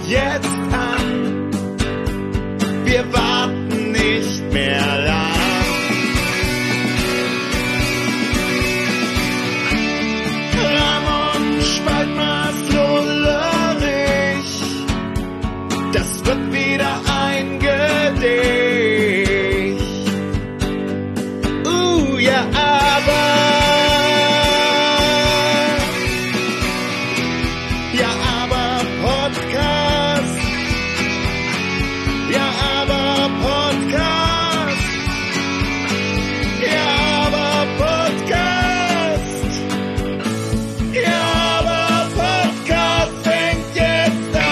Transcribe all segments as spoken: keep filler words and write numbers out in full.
jetzt an. Wir warten nicht mehr lang. Ramon Spaltmaß Lullerich, das wird wieder ein Gedicht. Uh, ja, aber, ja, aber Podcast, ja, aber Podcast, ja, aber Podcast, ja, aber Podcast fängt jetzt an.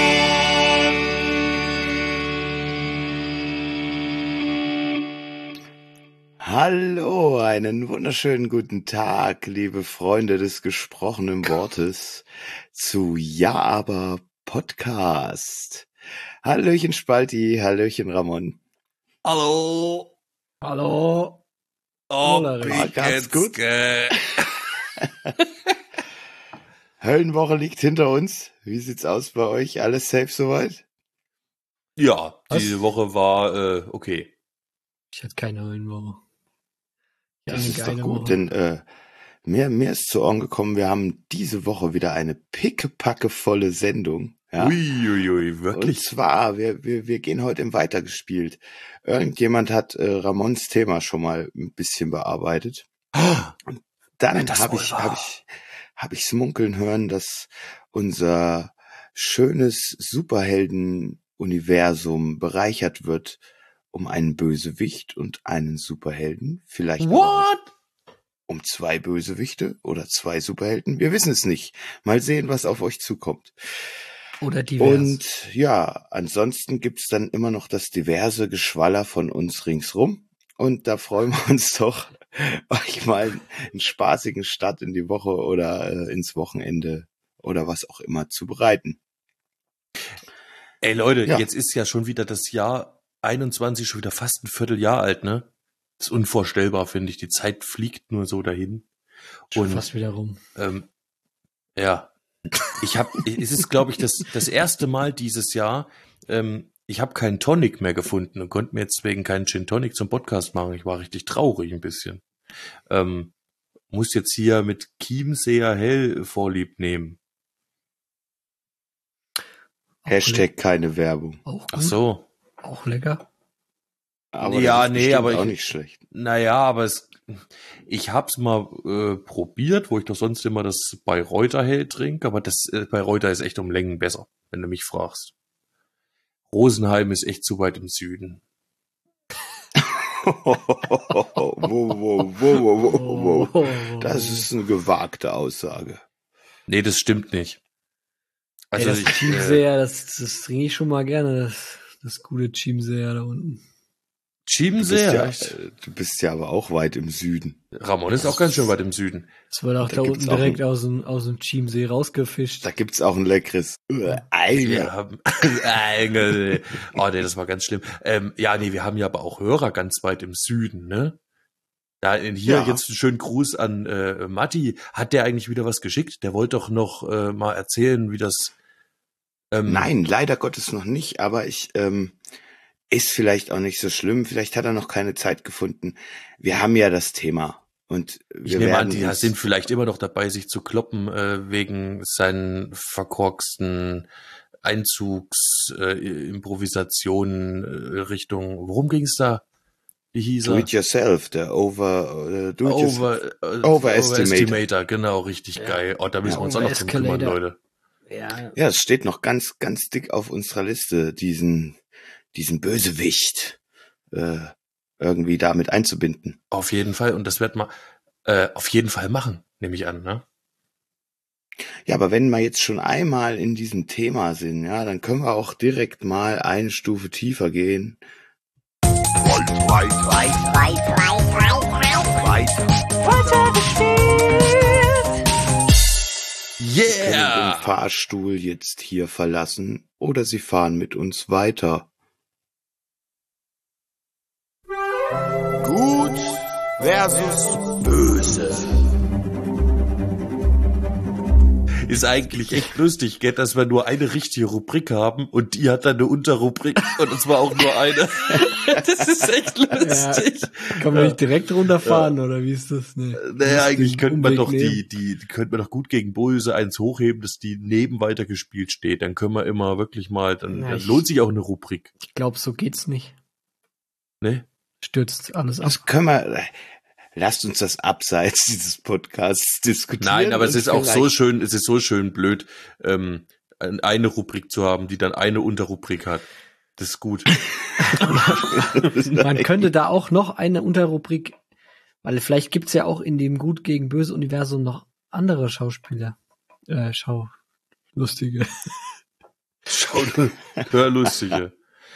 Hallo, einen wunderschönen guten Tag, liebe Freunde des gesprochenen Wortes, zu Ja, aber Podcast. Hallöchen Spalti, hallöchen Ramon. Hallo. Hallo. Oh, Ulrich. Ganz gut. Ge- Höllenwoche liegt hinter uns. Wie sieht's aus bei euch? Alles safe soweit? Ja, Was? diese Woche war äh, okay. Ich hatte keine Höllenwoche. Ja, Das eine ist doch geile gut, Woche. denn äh, mir, mir ist zu Ohren gekommen, wir haben diese Woche wieder eine pickepackevolle Sendung. Ja? Uiuiui, Und wirklich? zwar, wir, wir, wir gehen heute im Weitergespielt. Irgendjemand hat äh, Ramons Thema schon mal ein bisschen bearbeitet. Ah, Dann Wenn das habe wohl ich, war. habe ich, habe ich munkeln hören, dass unser schönes Superhelden-Universum bereichert wird um einen Bösewicht und einen Superhelden. Vielleicht aber auch What? um zwei Bösewichte oder zwei Superhelden. Wir wissen es nicht. Mal sehen, was auf euch zukommt. Oder divers. Und ja, ansonsten gibt's dann immer noch das diverse Geschwaller von uns ringsrum. Und da freuen wir uns doch, euch mal einen spaßigen Start in die Woche oder äh, ins Wochenende oder was auch immer zu bereiten. Ey Leute, Ja. jetzt ist ja schon wieder das Jahr einundzwanzig, schon wieder fast ein Vierteljahr alt, ne? Das ist unvorstellbar, finde ich. Die Zeit fliegt nur so dahin. Schon Und fast wieder rum. ähm, ja, ich habe, es ist, glaube ich, das das erste Mal dieses Jahr. Ähm, ich habe keinen Tonic mehr gefunden und konnte mir jetzt wegen keinen Gin Tonic zum Podcast machen. Ich war richtig traurig ein bisschen. Ähm, muss jetzt hier mit Chiemseer Hell Vorlieb nehmen. Auch Hashtag le- keine Werbung. Auch gut. Ach so. Auch lecker. Aber Ja, das ist nee, bestimmt aber auch ich- nicht schlecht. Naja, aber es, ich hab's mal äh, probiert, wo ich doch sonst immer das Bayreuther Hell trinke, aber das äh, Bayreuther ist echt um Längen besser, wenn du mich fragst. Rosenheim ist echt zu weit im Süden. wow, wow, wow, wow, wow, wow. Oh. Das ist eine gewagte Aussage. Nee, das stimmt nicht. Ey, Also das ich, äh, Chiemseer, das, das trinke ich schon mal gerne, das, das gute Chiemseer da unten. Du bist, Chiemseer, ja, echt? äh, du bist ja aber auch weit im Süden. Ramon ist auch ganz schön weit im Süden. Das wird auch Da da, gibt's unten auch direkt ein- aus dem, aus dem Chiemsee rausgefischt. Da gibt's auch ein leckeres äh, Ei. Wir haben, Engel. Oh nee, das war ganz schlimm. Ähm, ja, nee, wir haben ja aber auch Hörer ganz weit im Süden, ne? Da in hier Ja. jetzt einen schönen Gruß an äh, Matti. Hat der eigentlich wieder was geschickt? Der wollte doch noch äh, mal erzählen, wie das. Ähm, Nein, leider Gottes noch nicht, aber ich ähm, ist vielleicht auch nicht so schlimm. Vielleicht hat er noch keine Zeit gefunden. Wir haben ja das Thema und Ich wir nehme an, werden die uns, sind vielleicht immer noch dabei, sich zu kloppen äh, wegen seinen verkorksten Einzugs äh, Improvisationen äh, Richtung. Worum ging's da? Wie hieß do er? it yourself, der over äh, do it yourself. Over, äh, Overestimator. Overestimator, genau, richtig Ja. geil. Oh, da müssen Ja, wir uns auch noch drum kümmern, Overescalator. Leute. Ja, Ja, es steht noch ganz, ganz dick auf unserer Liste, diesen, diesen Bösewicht äh, irgendwie damit einzubinden. Auf jeden Fall. Und das wird man äh, auf jeden Fall machen, nehme ich an, ne? Ja, aber wenn wir jetzt schon einmal in diesem Thema sind, ja, dann können wir auch direkt mal eine Stufe tiefer gehen. Können Yeah! den Fahrstuhl jetzt hier verlassen oder Sie fahren mit uns weiter. Gut versus böse. ist eigentlich echt lustig, gell, dass wir nur eine richtige Rubrik haben und die hat dann eine Unterrubrik und zwar auch nur eine. Das ist echt lustig. Ja, kann man nicht direkt runterfahren, ja. Oder wie ist das? Nee. Naja, eigentlich könnte man doch die, die, die könnte man doch gut gegen Böse eins hochheben, dass die neben weitergespielt steht. Dann können wir immer wirklich mal, dann, Na, dann lohnt sich auch eine Rubrik. Ich glaube, so geht's nicht. Ne? Stürzt alles ab. Das können wir, lasst uns das abseits dieses Podcasts diskutieren. Nein, aber es ist auch so schön, es ist so schön blöd, ähm, eine Rubrik zu haben, die dann eine Unterrubrik hat. Das ist gut. Man könnte da auch noch eine Unterrubrik, weil vielleicht gibt's ja auch in dem Gut gegen Böse Universum noch andere Schauspieler. Äh, Schau, lustige. Schau, hörlustige.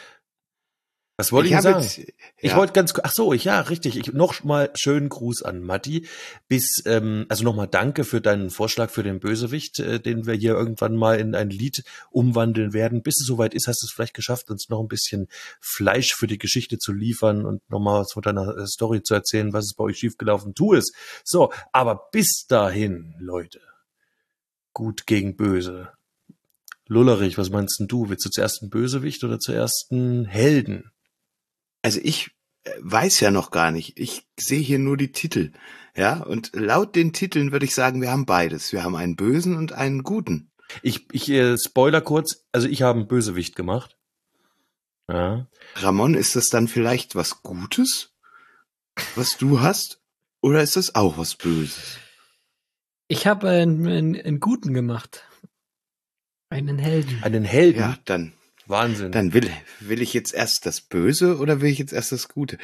Was wollte ich, ich sagen? Jetzt, ja. Ich wollte ganz, ach so, ja, richtig. Ich noch mal schönen Gruß an Matti. Bis, ähm, also nochmal danke für deinen Vorschlag für den Bösewicht, äh, den wir hier irgendwann mal in ein Lied umwandeln werden. Bis es soweit ist, hast du es vielleicht geschafft, uns noch ein bisschen Fleisch für die Geschichte zu liefern und nochmal was von deiner Story zu erzählen, was ist bei euch schiefgelaufen. Tu es. So, aber bis dahin, Leute. Gut gegen Böse. Lullerich, was meinst denn du? Willst du zuerst einen Bösewicht oder zuerst einen Helden? Also ich weiß ja noch gar nicht. Ich sehe hier nur die Titel. Ja, und laut den Titeln würde ich sagen, wir haben beides. Wir haben einen Bösen und einen Guten. Ich, ich äh, spoiler kurz. Also ich habe einen Bösewicht gemacht. Ja. Ramon, ist das dann vielleicht was Gutes, was du hast? Oder ist das auch was Böses? Ich habe einen, einen, einen Guten gemacht. Einen Helden. Einen Helden? Ja, dann... Wahnsinn. Dann will, will ich jetzt erst das Böse oder will ich jetzt erst das Gute?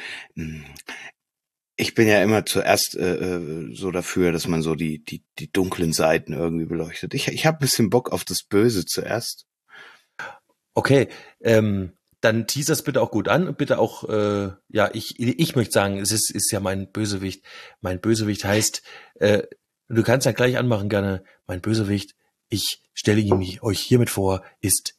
Ich bin ja immer zuerst äh, so dafür, dass man so die die die dunklen Seiten irgendwie beleuchtet. Ich ich habe ein bisschen Bock auf das Böse zuerst. Okay, ähm, dann tease das bitte auch gut an und bitte auch, äh, ja, ich ich möchte sagen, es ist ist ja mein Bösewicht. Mein Bösewicht heißt, äh, du kannst ja gleich anmachen gerne. Mein Bösewicht, ich stelle ihn euch hiermit vor, ist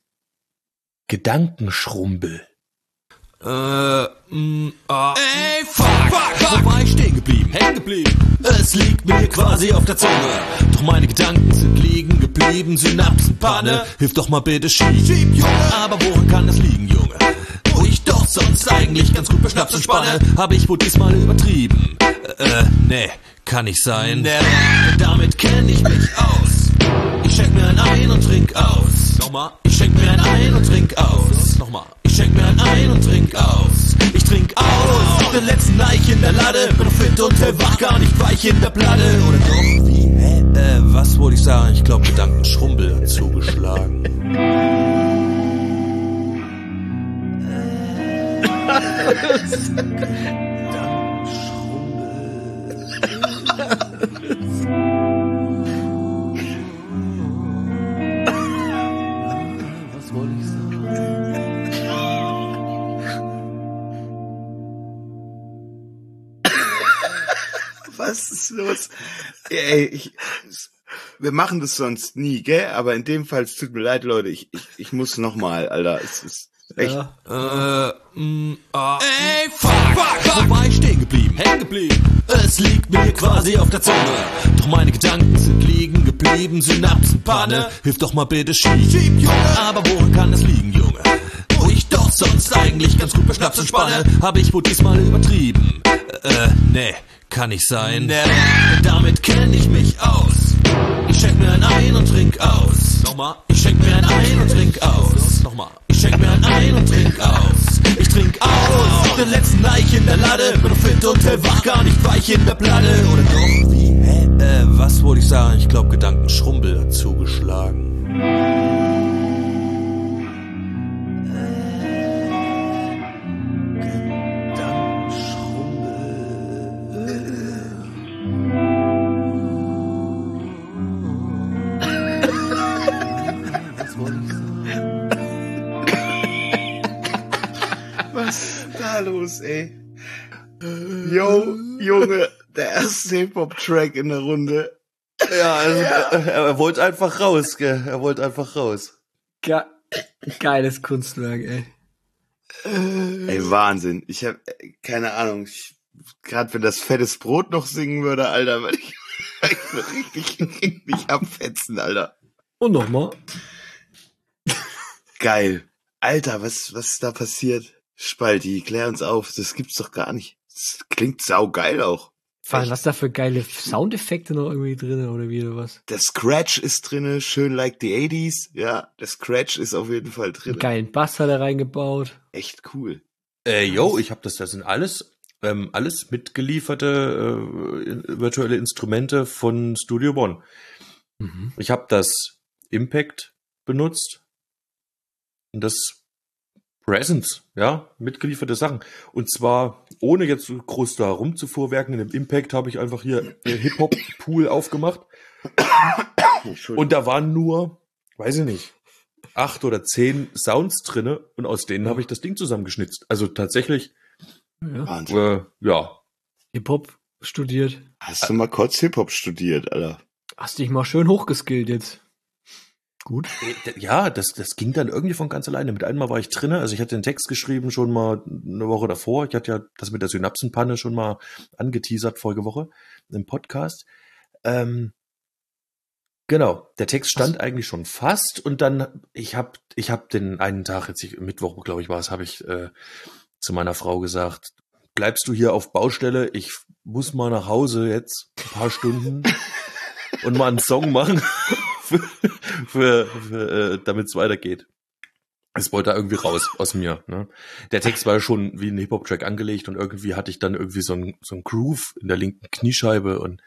Gedankenschrumbel. Äh, mh, ah. Ey, fuck, fuck, fuck. Wo war ich stehen geblieben? Hängen geblieben. Es liegt mir quasi auf der Zunge. Doch meine Gedanken sind liegen geblieben. Synapsenpanne. Hilf doch mal bitte schieb, schieb, Junge. Aber woran kann das liegen, Junge? Wo ich doch sonst eigentlich ganz gut beschnaps und spanne, habe ich wohl diesmal übertrieben. Äh, nee, kann nicht sein. Nee, damit kenn ich mich aus. Ich schenk mir ein ein und trink aus. Nochmal. Ich schenk mir ein ein und trink aus. Nochmal. Ich schenk mir ein ein und trink aus. Ich trink aus. Auf den letzten Neich in der Lade. Bin noch fit und hellwach, gar nicht weich in der Platte. Oder doch? Wie? Hä? Äh, was wollte ich sagen? Ich glaube, Gedankenschrumbel hat zugeschlagen. Was wollte ich sagen? Was ist los? Ey, ich, wir machen das sonst nie, gell? Aber in dem Fall, es tut mir leid, Leute, ich, ich, ich muss nochmal, Alter. Es ist echt. Ja. Äh, mh, ah. Ey, fuck, fuck, fuck. Wo war ich stehen geblieben? Hängen geblieben. Es liegt mir quasi auf der Zunge. Doch meine Gedanken sind liegen geblieben. Synapsenpanne. Hilf doch mal bitte schieb, schieb, Junge. Aber woran kann das liegen, Junge? Wo ich doch sonst eigentlich ganz gut beschnaps und spanne, habe ich wohl diesmal übertrieben. Äh, nee, kann nicht sein. Nee, damit kenn ich mich aus. Ich schenk mir ein ein und trink aus. Nochmal. Ich schenk mir ein ein und trink aus. Nochmal. Ich schenk mir ein ein und trink aus. Ich trink aus. Auf den letzten Neich in der Lade. Bin noch fit und hellwach, gar nicht weich in der Platte. Oder doch? Wie? Hä? Äh, was wollte ich sagen? Ich glaube, Gedankenschrumbel hat zugeschlagen. Los, ey. Yo, Junge, der erste Hip-Hop-Track in der Runde. Ja, also ja. Er, er wollte einfach raus, gell? Er wollte einfach raus. Ge- Geiles Kunstwerk, ey. Ey, Wahnsinn. Ich hab, keine Ahnung, ich, gerade wenn das fettes Brot noch singen würde, Alter, würde ich, ich richtig, richtig abfetzen, Alter. Und nochmal. Geil. Alter, was, was ist da passiert? Spalti, klär uns auf. Das gibt's doch gar nicht. Das klingt saugeil auch. Vor allem, was da für geile Soundeffekte noch irgendwie drin oder wie oder was? Der Scratch ist drinne, schön like the eighties. Ja, der Scratch ist auf jeden Fall drin. Einen geilen Bass hat er reingebaut. Echt cool. Äh, yo, ich habe das, das sind alles, ähm, alles mitgelieferte äh, virtuelle Instrumente von Studio One. Mhm. Ich habe das Impact benutzt und das Presence, ja, mitgelieferte Sachen. Und zwar, ohne jetzt so groß da rumzuvorwerken, in dem Impact habe ich einfach hier einen Hip-Hop-Pool aufgemacht. Und da waren nur, weiß ich nicht, acht oder zehn Sounds drinne und aus denen habe ich das Ding zusammengeschnitzt. Also tatsächlich, Ja. Wahnsinn. äh, ja. Hip-Hop studiert. Hast du mal kurz Hip-Hop studiert, Alter? Hast dich mal schön hochgeskillt jetzt. Gut. Ja, das, das ging dann irgendwie von ganz alleine. Mit einmal war ich drinne, also ich hatte den Text geschrieben schon mal eine Woche davor. Ich hatte ja das mit der Synapsenpanne schon mal angeteasert vorige Woche im Podcast. Ähm, genau, der Text stand Was? eigentlich schon fast und dann, ich habe ich hab den einen Tag, jetzt ich, Mittwoch, glaube ich, war es, habe ich äh, zu meiner Frau gesagt, bleibst du hier auf Baustelle? Ich muss mal nach Hause jetzt ein paar Stunden und mal einen Song machen. Für, für, für, äh, damit es weitergeht. Es wollte da irgendwie raus aus mir. Ne? Der Text war schon wie ein Hip-Hop-Track angelegt und irgendwie hatte ich dann irgendwie so ein, so ein Groove in der linken Kniescheibe und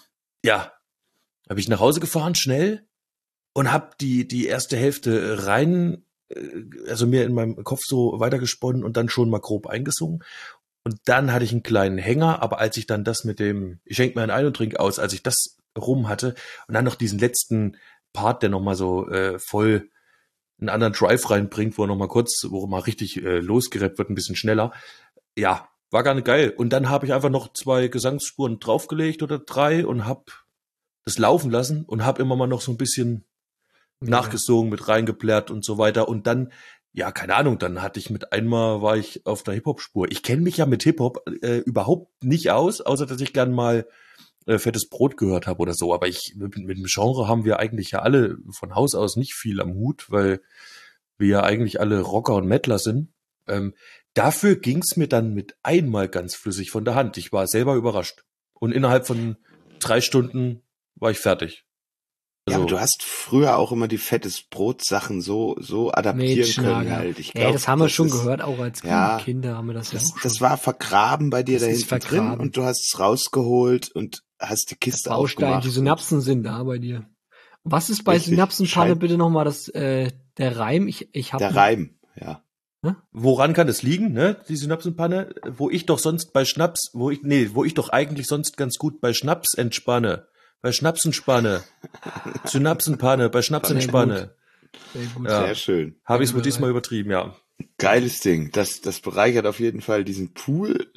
ja, habe ich nach Hause gefahren, schnell und habe die, die erste Hälfte rein, also mir in meinem Kopf so weitergesponnen und dann schon mal grob eingesungen. Und dann hatte ich einen kleinen Hänger, aber als ich dann das mit dem, ich schenke mir einen ein und trink aus, als ich das rum hatte und dann noch diesen letzten Part, der nochmal so äh, voll einen anderen Drive reinbringt, wo er nochmal kurz, wo er mal richtig äh, losgerappt wird, ein bisschen schneller. Ja, war gar nicht geil. Und dann habe ich einfach noch zwei Gesangsspuren draufgelegt oder drei und habe das laufen lassen und habe immer mal noch so ein bisschen ja. nachgesungen, mit reingeplärt und so weiter. Und dann, ja, keine Ahnung, dann hatte ich mit einmal, war ich auf der Hip-Hop-Spur. Ich kenne mich ja mit Hip-Hop äh, überhaupt nicht aus, außer dass ich gern mal äh, Fettes Brot gehört habe oder so. Aber ich mit, mit dem Genre haben wir eigentlich ja alle von Haus aus nicht viel am Hut, weil wir ja eigentlich alle Rocker und Mettler sind. Ähm, dafür ging's mir dann mit einmal ganz flüssig von der Hand. Ich war selber überrascht. Und innerhalb von drei Stunden war ich fertig. Also, ja, aber du hast früher auch immer die Fettes Brot-Sachen so, so adaptieren können halt. Ich glaub, ja, das haben wir das schon ist, gehört, auch als ja, Kinder haben wir das, das ja auch Das schon. war vergraben bei dir das da hinten drin und du hast es rausgeholt und hast die Kiste das Baustein, aufgemacht. Die Synapsen sind da bei dir. Was ist bei Richtig, Synapsenpanne scheint- bitte nochmal das, äh, der Reim? Ich, ich hab Der Reim, ja. Woran kann das liegen, ne? Die Synapsenpanne, wo ich doch sonst bei Schnaps, wo ich, nee, wo ich doch eigentlich sonst ganz gut bei Schnaps entspanne. Bei Schnapsenspanne. Synapsenpanne, bei Schnapsenspanne. Sehr gut. Ja. Sehr schön. Habe ich es wohl diesmal übertrieben, ja. Geiles Ding. Das, das bereichert auf jeden Fall diesen Pool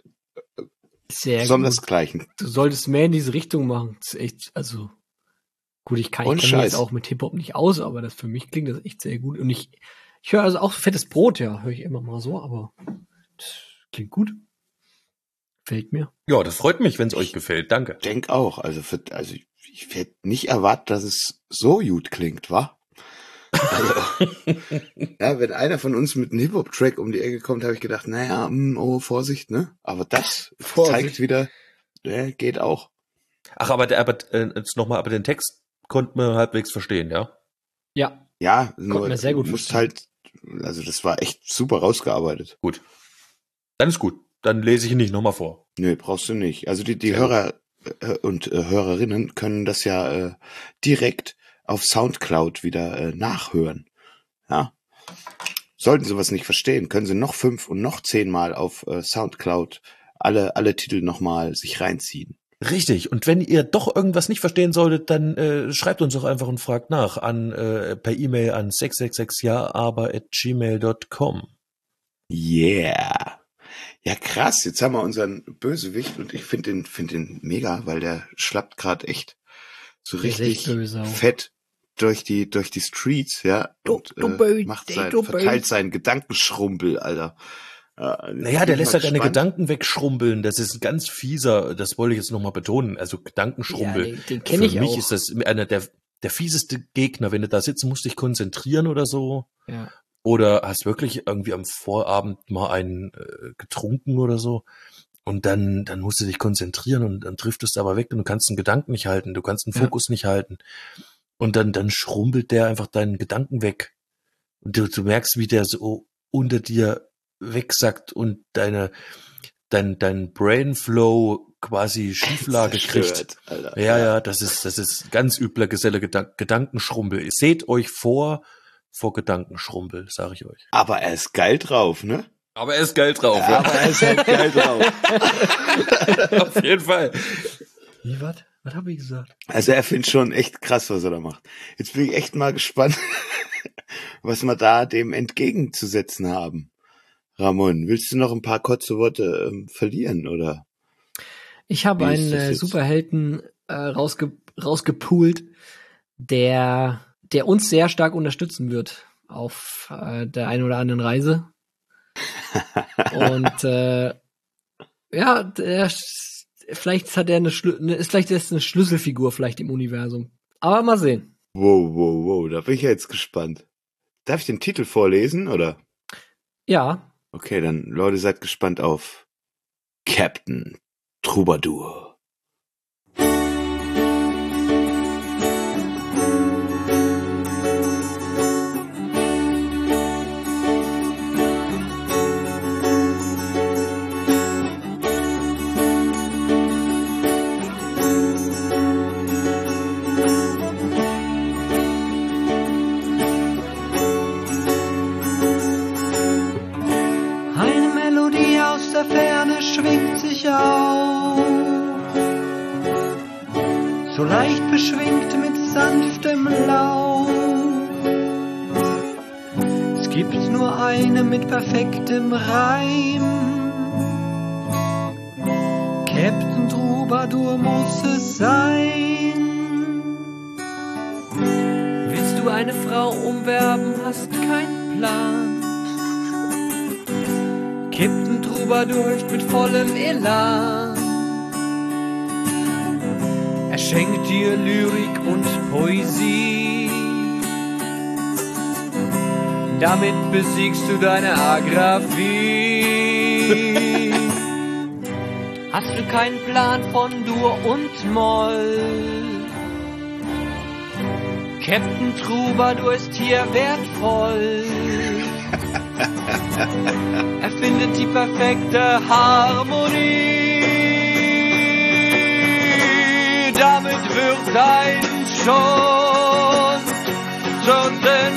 Sehr besonders gut. gleichen. Du solltest mehr in diese Richtung machen. Das ist echt, also, gut, ich kann, ich Ohne kenne mich Scheiß. jetzt auch mit Hip-Hop nicht aus, aber das für mich klingt das echt sehr gut. Und ich, ich höre also auch Fettes Brot, ja, höre ich immer mal so, aber das klingt gut. Gefällt mir. Ja, das freut mich, wenn es euch gefällt. Danke. Denk auch. Also, für, also ich, ich hätte nicht erwartet, dass es so gut klingt, wa? Also, ja, wenn einer von uns mit einem Hip-Hop-Track um die Ecke kommt, habe ich gedacht, naja, mh, oh, Vorsicht, ne? Aber das Vorsicht. zeigt wieder, ja, geht auch. Ach, aber der, aber äh, jetzt nochmal, aber den Text konnte man halbwegs verstehen, ja? Ja, Ja, nur mir sehr gut du musst verstehen. halt, also das war echt super rausgearbeitet. Gut. Dann ist gut. Dann lese ich ihn nicht nochmal vor. Nö, brauchst du nicht. Also die, die Sehr Hörer äh, und äh, Hörerinnen können das ja äh, direkt auf Soundcloud wieder äh, nachhören. Ja. Sollten sie was nicht verstehen, können sie noch fünf und noch zehnmal auf äh, Soundcloud alle, alle Titel nochmal sich reinziehen. Richtig. Und wenn ihr doch irgendwas nicht verstehen solltet, dann äh, schreibt uns doch einfach und fragt nach an äh, per E-Mail an sechs sechs sechs ja aber at gmail dot com. Yeah. Ja, krass. Jetzt haben wir unseren Bösewicht und ich finde den, find den mega, weil der schlappt gerade echt so Der ist richtig echt böse auch. fett durch die, durch die Streets, ja. Du- Und du äh, böse, macht sein, du verteilt böse. seinen Gedankenschrumpel, Alter. Ja, Naja, der lässt halt deine gespannt. Gedanken wegschrumpeln. Das ist ein ganz fieser, das wollte ich jetzt nochmal betonen. Also Gedankenschrumpel. Ja, den- den kenn ich Für mich auch. ist das einer der, der fieseste Gegner, wenn du da sitzen musst, dich konzentrieren oder so. Ja. Oder hast wirklich irgendwie am Vorabend mal einen äh, getrunken oder so. Und dann, dann musst du dich konzentrieren und dann driftest du aber weg und du kannst einen Gedanken nicht halten, du kannst den Ja. Fokus nicht halten. Und dann, dann schrumpelt der einfach deinen Gedanken weg. Und du, du merkst, wie der so unter dir wegsackt und deine, dein, dein Brainflow quasi Schieflage kriegt. Zerstört, Alter. Ja, ja, das ist, das ist ganz übler Geselle Gedank- Gedankenschrumpel. Seht euch vor, vor Gedankenschrumpel, sag ich euch. Aber er ist geil drauf, ne? Aber er ist geil drauf, Ja, aber er ist halt geil drauf. Auf jeden Fall. Wie, was? Was habe ich gesagt? Also er findet schon echt krass, was er da macht. Jetzt bin ich echt mal gespannt, was wir da dem entgegenzusetzen haben. Ramon, willst du noch ein paar kurze Worte ähm, verlieren, oder? Ich habe Wie ist einen das äh, jetzt? Superhelden äh, rausge rausgepoolt, der, der uns sehr stark unterstützen wird auf äh, der einen oder anderen Reise. Und äh, ja, der, vielleicht hat er eine, Schlü eine ist vielleicht ist eine Schlüsselfigur vielleicht im Universum. Aber mal sehen. Wow, wow, wow, da bin ich ja jetzt gespannt. Darf ich den Titel vorlesen, oder? Ja, Okay, dann, Leute, seid gespannt auf Captain Troubadour. Eine Melodie aus der Ferne schwingt sich auf, so leicht beschwingt mit sanftem Lauf. Es gibt nur eine mit perfektem Reim, Captain Troubadour muss es sein. Willst du eine Frau umwerben, hast keinen Plan? Captain Troubadour hilft mit vollem Elan. Er schenkt dir Lyrik und Poesie. Damit besiegst du deine Agraphie. Hast du keinen Plan von Dur und Moll? Captain Troubadour ist hier wertvoll. Er findet die perfekte Harmonie. Damit wird dein Schon zur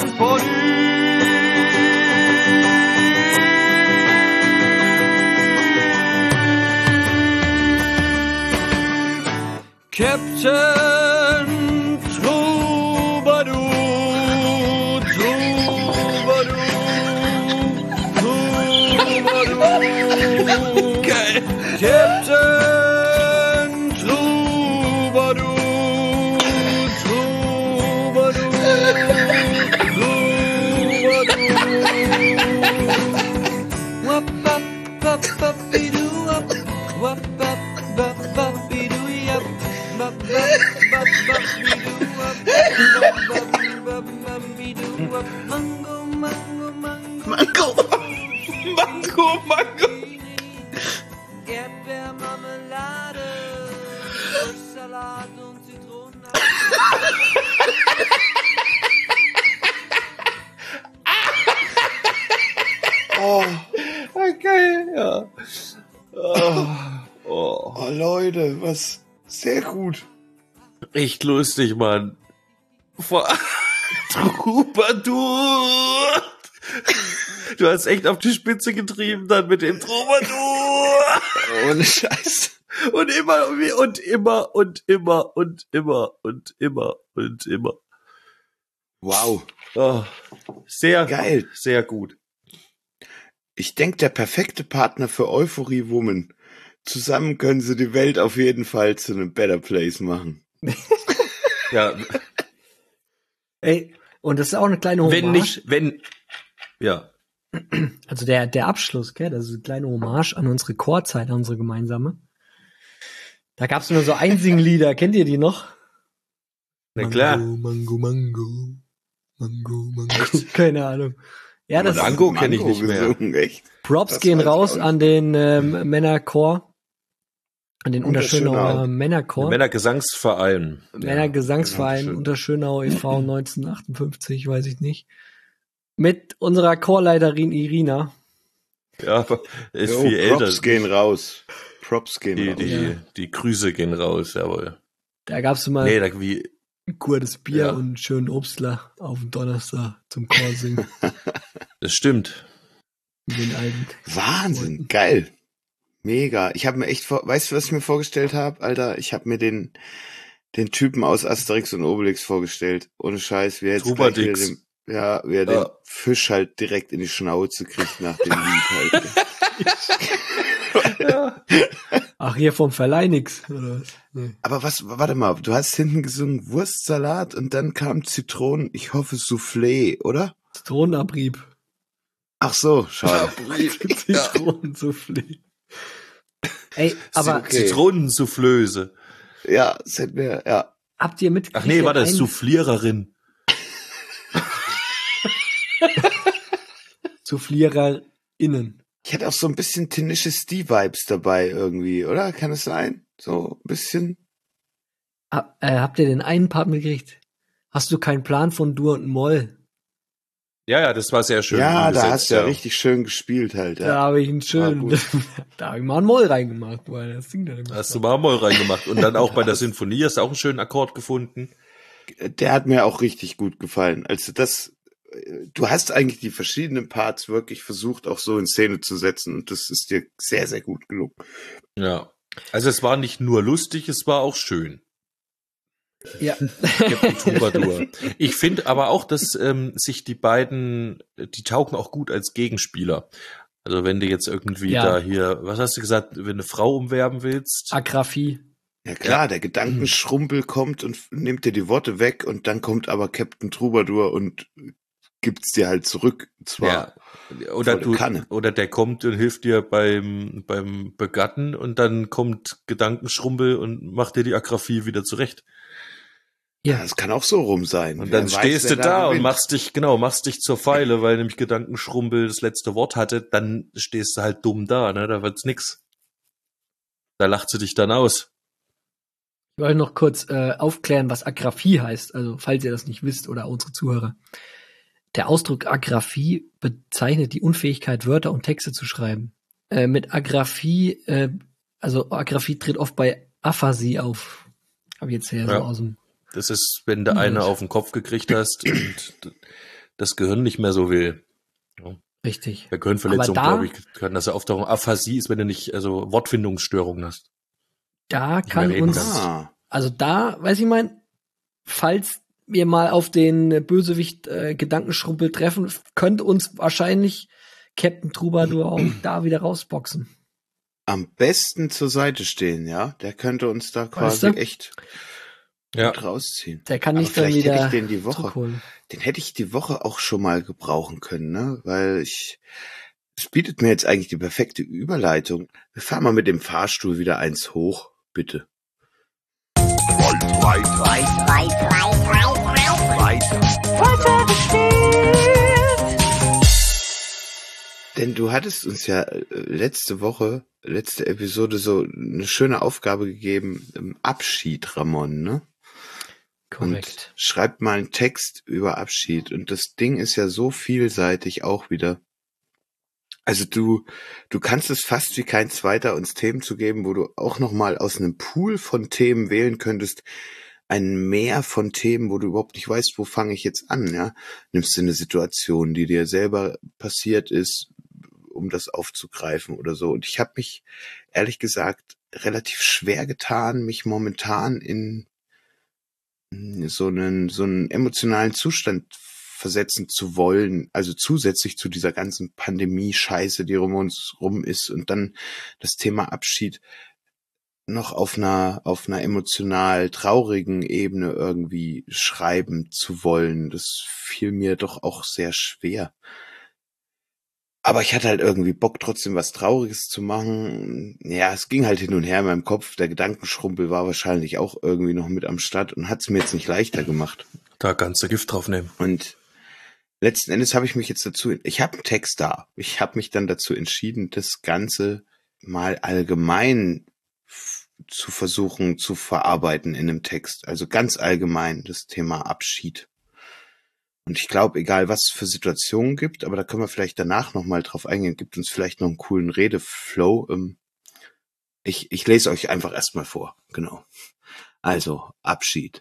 Sinfonie. Captain Troubadour, Troubadour. Geil. Captain Troubadour, Troubadour, Troubadour. Wap, wap, wap, wap-bidoo, wap, wap, wap, wap, wap-bidoo, yap. Wap, wap, wap, wap-bidoo, wap, wap, wap, wap-bidoo, wap. Mango, mango, mango. Mango! Mango, Mango! Erdbeermarmelade, Salat und Zitronen. Oh, geil, ja. Oh, oh. oh, Leute, was sehr gut. Echt lustig, Mann. Vor Troubadour. Du hast echt auf die Spitze getrieben dann mit dem Troubadour. Ohne Scheiß. Und immer und immer und immer und immer und immer und immer. Wow. Oh, sehr Geil. Sehr gut. Ich denke, der perfekte Partner für Euphorie Woman. Zusammen können sie die Welt auf jeden Fall zu einem Better Place machen. Ja. ey, und das ist auch eine kleine Hommage. Wenn nicht, wenn, ja. Also der, der Abschluss, gell, das ist eine kleine Hommage an unsere Chorzeit, an unsere gemeinsame. Da gab's nur so Einsinglieder, kennt ihr die noch? Na klar. Mango, Mango, Mango, Mango. Keine Ahnung. Ja, das Mango kenn ich nicht mehr. gesungen, echt. Props Das gehen weiß ich raus auch nicht. an den ähm, Männerchor, an den Unterschönauer Unterschönau. Der Männerchor, Männergesangsverein. Männergesangsverein genau, Unterschönau e V neunzehnhundertachtundfünfzig, weiß ich nicht. Mit unserer Chorleiterin Irina. Ja, aber er ist Jo, viel älter. Props gehen raus. Props gehen Die, raus. die, Ja. die Grüße gehen raus, jawohl. Da gab's mal Nee, da, wie, ein gutes Bier Ja. und einen schönen Obstler auf dem Donnerstag zum Chor singen. das stimmt. Mit den alten. Wahnsinn, geil. Mega. Ich habe mir echt vor, weißt du, was ich mir vorgestellt habe, Alter? Ich habe mir den den Typen aus Asterix und Obelix vorgestellt. Ohne Scheiß, wie er jetzt gleich wieder Trubadix. den, ja, wie er Ja. den Fisch halt direkt in die Schnauze kriegt nach dem Lied halt. Ach, hier vom Verleih nix, oder was? Nee. Aber was, warte mal, du hast hinten gesungen Wurstsalat und dann kam Zitronen, ich hoffe Soufflé, oder? Zitronenabrieb. Ach so, schade. Zitronensoufflé. Ey, aber okay. Zitronensoufflöse. Ja, das hätten wir, ja. habt ihr mitgekriegt? Ach nee, war der das ein- Souffliererin. SouffliererInnen. Ich hatte auch so ein bisschen Tenacious D-Vibes dabei irgendwie, oder? Kann es sein? So ein bisschen? Hab, äh, habt ihr den einen Part mitgekriegt? Hast du keinen Plan von Dur und Moll? Ja, ja, das war sehr schön. ja, da umgesetzt, hast du ja richtig schön gespielt halt, Da ja. habe ich einen schönen, gut. da habe ich mal einen Moll reingemacht, weil das singt dann immer. Hast du mal Moll reingemacht. Und dann auch bei der Sinfonie hast du auch einen schönen Akkord gefunden. Der hat mir auch richtig gut gefallen. Also das, du hast eigentlich die verschiedenen Parts wirklich versucht, auch so in Szene zu setzen und das ist dir sehr, sehr gut gelungen. Ja. Also es war nicht nur lustig, es war auch schön. Ja. Captain Troubadour. Ich finde aber auch, dass ähm, sich die beiden, die taugen auch gut als Gegenspieler. Also wenn du jetzt irgendwie Ja. da hier, was hast du gesagt, wenn du eine Frau umwerben willst? Agraphie. Ja klar, der Gedankenschrumpel kommt und nimmt dir die Worte weg und dann kommt aber Captain Troubadour und gibt's dir halt zurück. Und zwar Ja. Oder volle du, Kanne. oder der kommt und hilft dir beim, beim Begatten und dann kommt Gedankenschrumpel und macht dir die Agraphie wieder zurecht. Ja, das kann auch so rum sein. Und Wer dann weiß, stehst wer du da und gewinnt. machst dich, genau, machst dich zur Pfeile, weil nämlich Gedankenschrumpel das letzte Wort hatte, dann stehst du halt dumm da, ne, da wird's nix. Da lacht sie dich dann aus. Ich wollte noch kurz äh, aufklären, was Agraphie heißt, also falls ihr das nicht wisst oder unsere Zuhörer. Der Ausdruck Agraphie bezeichnet die Unfähigkeit, Wörter und Texte zu schreiben. Äh, mit Agraphie, äh, also Agraphie tritt oft bei Aphasie auf. Habe ich jetzt hier Ja. so aus dem... Das ist, wenn du Hm. eine auf den Kopf gekriegt hast und das Gehirn nicht mehr so will. Richtig. Bei Gehirnverletzung, Aber da- glaube ich, kann das ja oft auch Aphasie ist, wenn du nicht, also Wortfindungsstörungen hast. Da Nicht kann mehr reden uns... kannst. Ah, Also da, weiß ich mein, falls wir mal auf den Bösewicht äh, Gedankenschrumpel treffen, könnte uns wahrscheinlich Captain Troubadour auch da wieder rausboxen. am besten zur Seite stehen, ja? Der könnte uns da quasi du? echt Ja. gut rausziehen. Der kann Aber nicht dann vielleicht hätte wieder ich den die Woche, zurückholen. den hätte ich die Woche auch schon mal gebrauchen können, ne? Weil ich, es bietet mir jetzt eigentlich die perfekte Überleitung. Wir fahren mal mit dem Fahrstuhl wieder eins hoch, bitte. Denn du hattest uns ja äh, letzte Woche, letzte Episode so eine schöne Aufgabe gegeben, im Abschied, Ramon, ne? Korrekt. Und schreibt mal einen Text über Abschied. Und das Ding ist ja so vielseitig auch wieder. Also du, du kannst es fast wie kein zweiter, uns Themen zu geben, wo du auch nochmal aus einem Pool von Themen wählen könntest, ein Meer von Themen, wo du überhaupt nicht weißt, wo fange ich jetzt an, ja? Nimmst du eine Situation, die dir selber passiert ist, um das aufzugreifen oder so. Und ich habe mich, ehrlich gesagt, relativ schwer getan, mich momentan in so einen, so einen emotionalen Zustand versetzen zu wollen, also zusätzlich zu dieser ganzen Pandemie-Scheiße, die um uns rum ist und dann das Thema Abschied noch auf einer, auf einer emotional traurigen Ebene irgendwie schreiben zu wollen. Das fiel mir doch auch sehr schwer. Aber ich hatte halt irgendwie Bock, trotzdem was Trauriges zu machen. Ja, es ging halt hin und her in meinem Kopf. Der Gedankenschrumpel war wahrscheinlich auch irgendwie noch mit am Start und hat es mir jetzt nicht leichter gemacht. Da kannst du Gift drauf nehmen. Und letzten Endes habe ich mich jetzt dazu, ich habe einen Text da. Ich habe mich dann dazu entschieden, das Ganze mal allgemein f- zu versuchen zu verarbeiten in einem Text. Also ganz allgemein das Thema Abschied. Und ich glaube, egal was es für Situationen gibt, aber da können wir vielleicht danach nochmal drauf eingehen, gibt uns vielleicht noch einen coolen Redeflow. Ähm, Ich, ich lese euch einfach erstmal vor. Genau. Also, Abschied.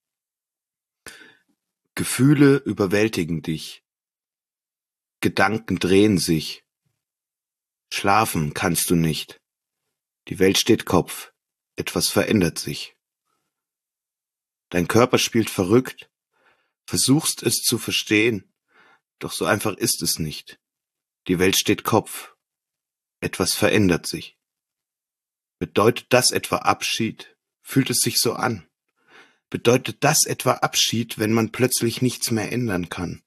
Gefühle überwältigen dich. Gedanken drehen sich. Schlafen kannst du nicht. Die Welt steht Kopf. Etwas verändert sich. Dein Körper spielt verrückt. Versuchst es zu verstehen, doch so einfach ist es nicht. Die Welt steht Kopf. Etwas verändert sich. Bedeutet das etwa Abschied? Fühlt es sich so an? Bedeutet das etwa Abschied, wenn man plötzlich nichts mehr ändern kann?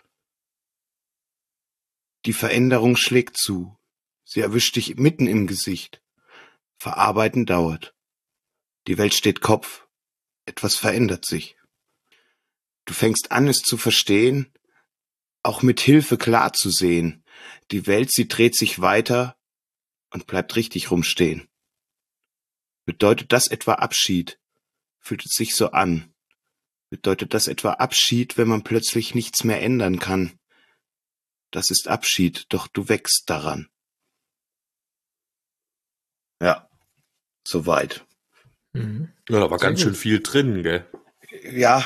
Die Veränderung schlägt zu. Sie erwischt dich mitten im Gesicht. Verarbeiten dauert. Die Welt steht Kopf. Etwas verändert sich. Du fängst an, es zu verstehen, auch mit Hilfe klar zu sehen. Die Welt, sie dreht sich weiter und bleibt richtig rumstehen. Bedeutet das etwa Abschied? Fühlt es sich so an? Bedeutet das etwa Abschied, wenn man plötzlich nichts mehr ändern kann? Das ist Abschied, doch du wächst daran. Ja, soweit. Mhm. Ja, da war Sehr ganz gut. schön viel drin, gell? Ja,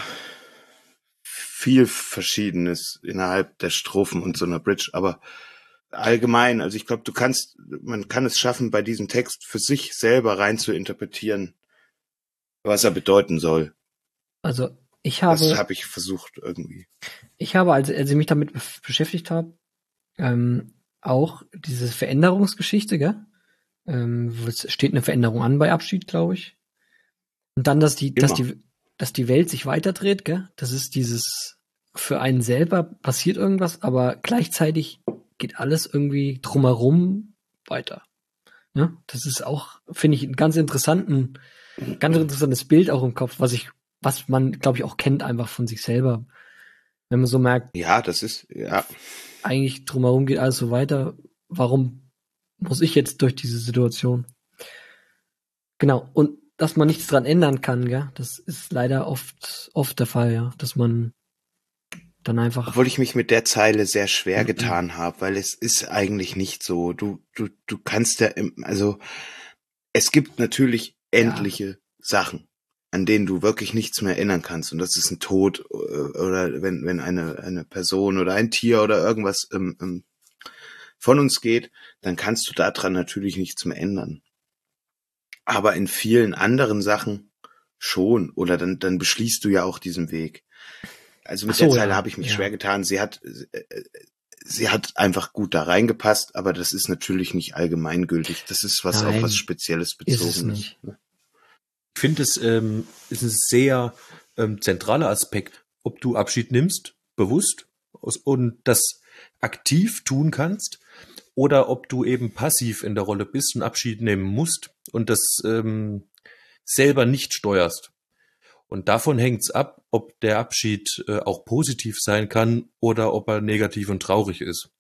viel Verschiedenes innerhalb der Strophen und so einer Bridge, aber allgemein, also ich glaube, du kannst, man kann es schaffen, bei diesem Text für sich selber rein zu interpretieren, was er bedeuten soll. Also ich Das habe, habe ich versucht irgendwie. ich habe, als, als ich mich damit bef- beschäftigt habe, ähm, auch diese Veränderungsgeschichte, gell? Ähm, es steht eine Veränderung an bei Abschied, glaube ich. Und dann, dass die, dass Immer. die, dass die Welt sich weiterdreht, gell? Das ist dieses, für einen selber passiert irgendwas, aber gleichzeitig geht alles irgendwie drumherum weiter. Ja? Das ist auch, finde ich, ein ganz interessanten, ganz interessantes Bild auch im Kopf, was ich, was man, glaube ich, auch kennt einfach von sich selber. Wenn man so merkt, Ja, das ist, ja, eigentlich drumherum geht alles so weiter, warum muss ich jetzt durch diese Situation? Genau, und dass man nichts dran ändern kann, gell? Das ist leider oft, oft der Fall, ja, dass man dann einfach, obwohl ich mich mit der Zeile sehr schwer getan habe, weil es ist eigentlich nicht so. Du, du, du kannst ja, im, also es gibt natürlich endliche Sachen, an denen du wirklich nichts mehr ändern kannst. Und das ist ein Tod äh, oder wenn, wenn eine, eine Person oder ein Tier oder irgendwas ähm, ähm, von uns geht, dann kannst du daran natürlich nichts mehr ändern. Aber in vielen anderen Sachen schon. Oder dann, dann beschließt du ja auch diesen Weg. Also mit Ach so, der Zeile ja, habe ich mich ja. schwer getan. Sie hat, äh, sie hat einfach gut da reingepasst, aber das ist natürlich nicht allgemeingültig. Das ist was Nein, auf was Spezielles ist es bezogen nicht. Ich finde, es ähm, ist ein sehr ähm, zentraler Aspekt, ob du Abschied nimmst, bewusst, aus, und das aktiv tun kannst, oder ob du eben passiv in der Rolle bist und Abschied nehmen musst und das ähm, selber nicht steuerst. Und davon hängt es ab, ob der Abschied äh, auch positiv sein kann oder ob er negativ und traurig ist.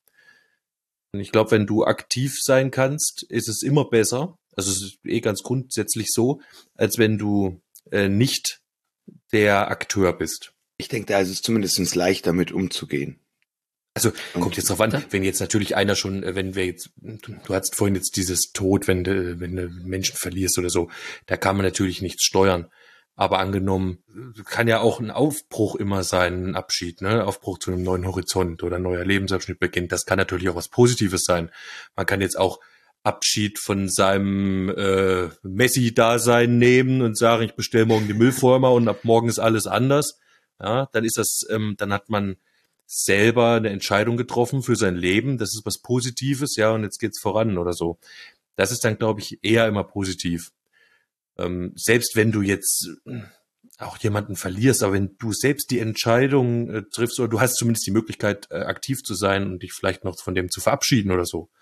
Und ich glaube, wenn du aktiv sein kannst, ist es immer besser. Also es ist eh ganz grundsätzlich so, als wenn du äh, nicht der Akteur bist. Ich denke, da ist es zumindest leichter, mit umzugehen. Also Und- kommt jetzt drauf an, wenn jetzt natürlich einer schon, äh, wenn wir jetzt, du, du hast vorhin jetzt dieses Tod, wenn du, wenn du Menschen verlierst oder so, da kann man natürlich nichts steuern. Aber angenommen, kann ja auch ein Aufbruch immer sein, ein Abschied, ne? Aufbruch zu einem neuen Horizont oder ein neuer Lebensabschnitt beginnt. Das kann natürlich auch was Positives sein. Man kann jetzt auch Abschied von seinem äh, Messi-Dasein nehmen und sagen, ich bestelle morgen die Müllfirma und ab morgen ist alles anders. Ja, dann ist das, ähm, dann hat man selber eine Entscheidung getroffen für sein Leben. Das ist was Positives, ja, und jetzt geht's voran oder so. Das ist dann, glaube ich, eher immer positiv. Ähm, selbst wenn du jetzt auch jemanden verlierst, aber wenn du selbst die Entscheidung äh, triffst oder du hast zumindest die Möglichkeit, äh, aktiv zu sein und dich vielleicht noch von dem zu verabschieden oder so,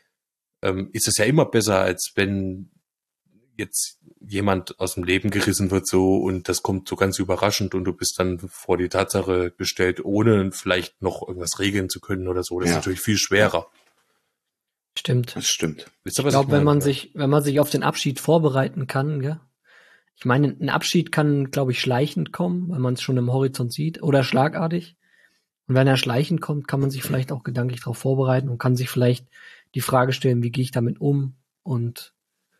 ähm, ist es ja immer besser, als wenn jetzt jemand aus dem Leben gerissen wird so und das kommt so ganz überraschend und du bist dann vor die Tatsache gestellt, ohne vielleicht noch irgendwas regeln zu können oder so. Das Ja. ist natürlich viel schwerer. Stimmt. Das stimmt. Wisst ihr, Ich was glaube, wenn meine? man sich, wenn man sich auf den Abschied vorbereiten kann, gell? Ich meine, ein Abschied kann, glaube ich, schleichend kommen, weil man es schon im Horizont sieht, oder schlagartig. Und wenn er schleichend kommt, kann man sich vielleicht auch gedanklich darauf vorbereiten und kann sich vielleicht die Frage stellen, wie gehe ich damit um und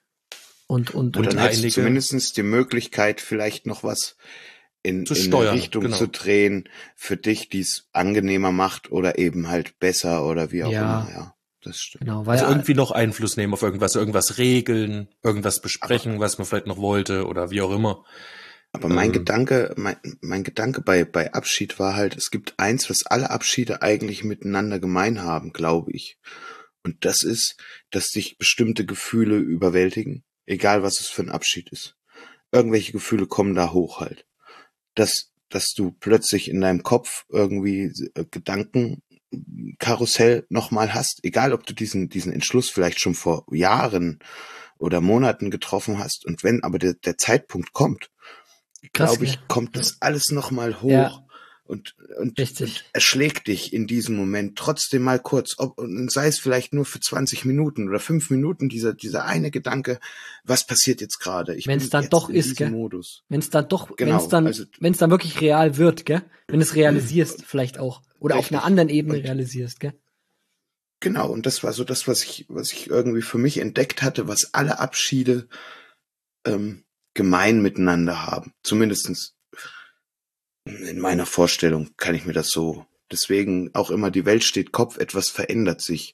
und und, Und und dann hättest du einige- zumindest die Möglichkeit, vielleicht noch was in, Zu in steuern, eine Richtung genau. zu drehen für dich, die es angenehmer macht oder eben halt besser oder wie auch Ja. immer. Ja, das stimmt. genau, weil Also irgendwie noch Einfluss nehmen auf irgendwas, irgendwas regeln, irgendwas besprechen, was man vielleicht noch wollte oder wie auch immer. Aber mein Ähm. Gedanke, mein, mein Gedanke bei, bei Abschied war halt, es gibt eins, was alle Abschiede eigentlich miteinander gemein haben, glaube ich. Und das ist, dass dich bestimmte Gefühle überwältigen, egal was es für ein Abschied ist. Irgendwelche Gefühle kommen da hoch halt. Dass, dass du plötzlich in deinem Kopf irgendwie äh, Gedankenkarussell nochmal hast, egal ob du diesen, diesen Entschluss vielleicht schon vor Jahren oder Monaten getroffen hast. Und wenn aber der, der Zeitpunkt kommt, Krass, glaube ich, gell? kommt das alles nochmal hoch Ja. und, und, Richtig. und erschlägt dich in diesem Moment trotzdem mal kurz, ob, und sei es vielleicht nur für zwanzig Minuten oder fünf Minuten, dieser, dieser eine Gedanke, was passiert jetzt gerade? Ich Wenn's bin dann jetzt doch in ist, diesem gell? Modus. wenn es dann doch, Genau, wenn es dann, also- wenn es dann wirklich real wird, gell? Wenn es realisierst, vielleicht auch. Oder auf Richtig. einer anderen Ebene Und- realisierst, gell? Genau, und das war so das, was ich, was ich irgendwie für mich entdeckt hatte, was alle Abschiede ähm, gemein miteinander haben. Zumindestens in meiner Vorstellung kann ich mir das so. Deswegen auch immer die Welt steht Kopf, etwas verändert sich.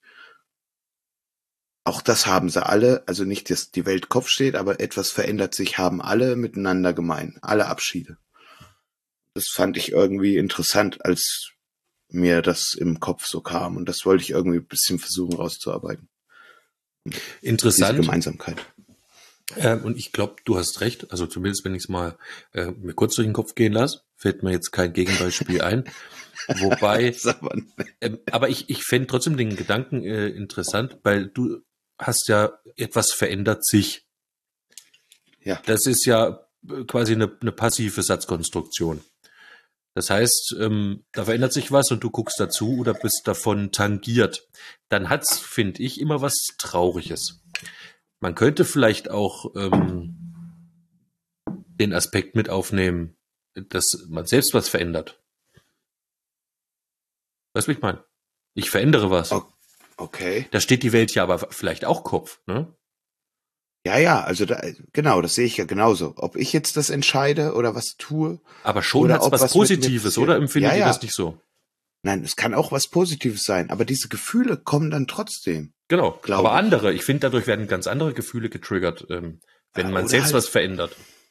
Auch das haben sie alle, also nicht, dass die Welt Kopf steht, aber etwas verändert sich, haben alle miteinander gemein. Alle Abschiede. Das fand ich irgendwie interessant, als mir das im Kopf so kam. Und das wollte ich irgendwie ein bisschen versuchen rauszuarbeiten. Diese Interessant. Gemeinsamkeit. Ähm, und ich glaube, du hast recht. Also zumindest, wenn ich es mal äh, mir kurz durch den Kopf gehen lasse, fällt mir jetzt kein Gegenbeispiel ein. Wobei, Das ist aber- ähm, aber ich, ich fände trotzdem den Gedanken äh, interessant, weil du hast ja etwas verändert sich. Ja. Das ist ja äh, quasi eine, eine passive Satzkonstruktion. Das heißt, ähm, da verändert sich was und du guckst dazu oder bist davon tangiert. Dann hat's, finde ich, immer was Trauriges. Man könnte vielleicht auch ähm, den Aspekt mit aufnehmen, dass man selbst was verändert. Weißt du, wie ich meine? Ich verändere was. Oh. Okay. Da steht die Welt ja aber vielleicht auch Kopf, ne? Ja, ja, also da, genau, das sehe ich ja genauso. Ob ich jetzt das entscheide oder was tue. Aber schon Oder hat's ob was was mit mir Positives, passiert. oder empfindet Ja, ihr ja. das nicht so? Nein, es kann auch was Positives sein, aber diese Gefühle kommen dann trotzdem. Genau. Glaube Aber ich. andere, ich finde, dadurch werden ganz andere Gefühle getriggert, ähm, wenn Ja, man oder selbst halt- was verändert.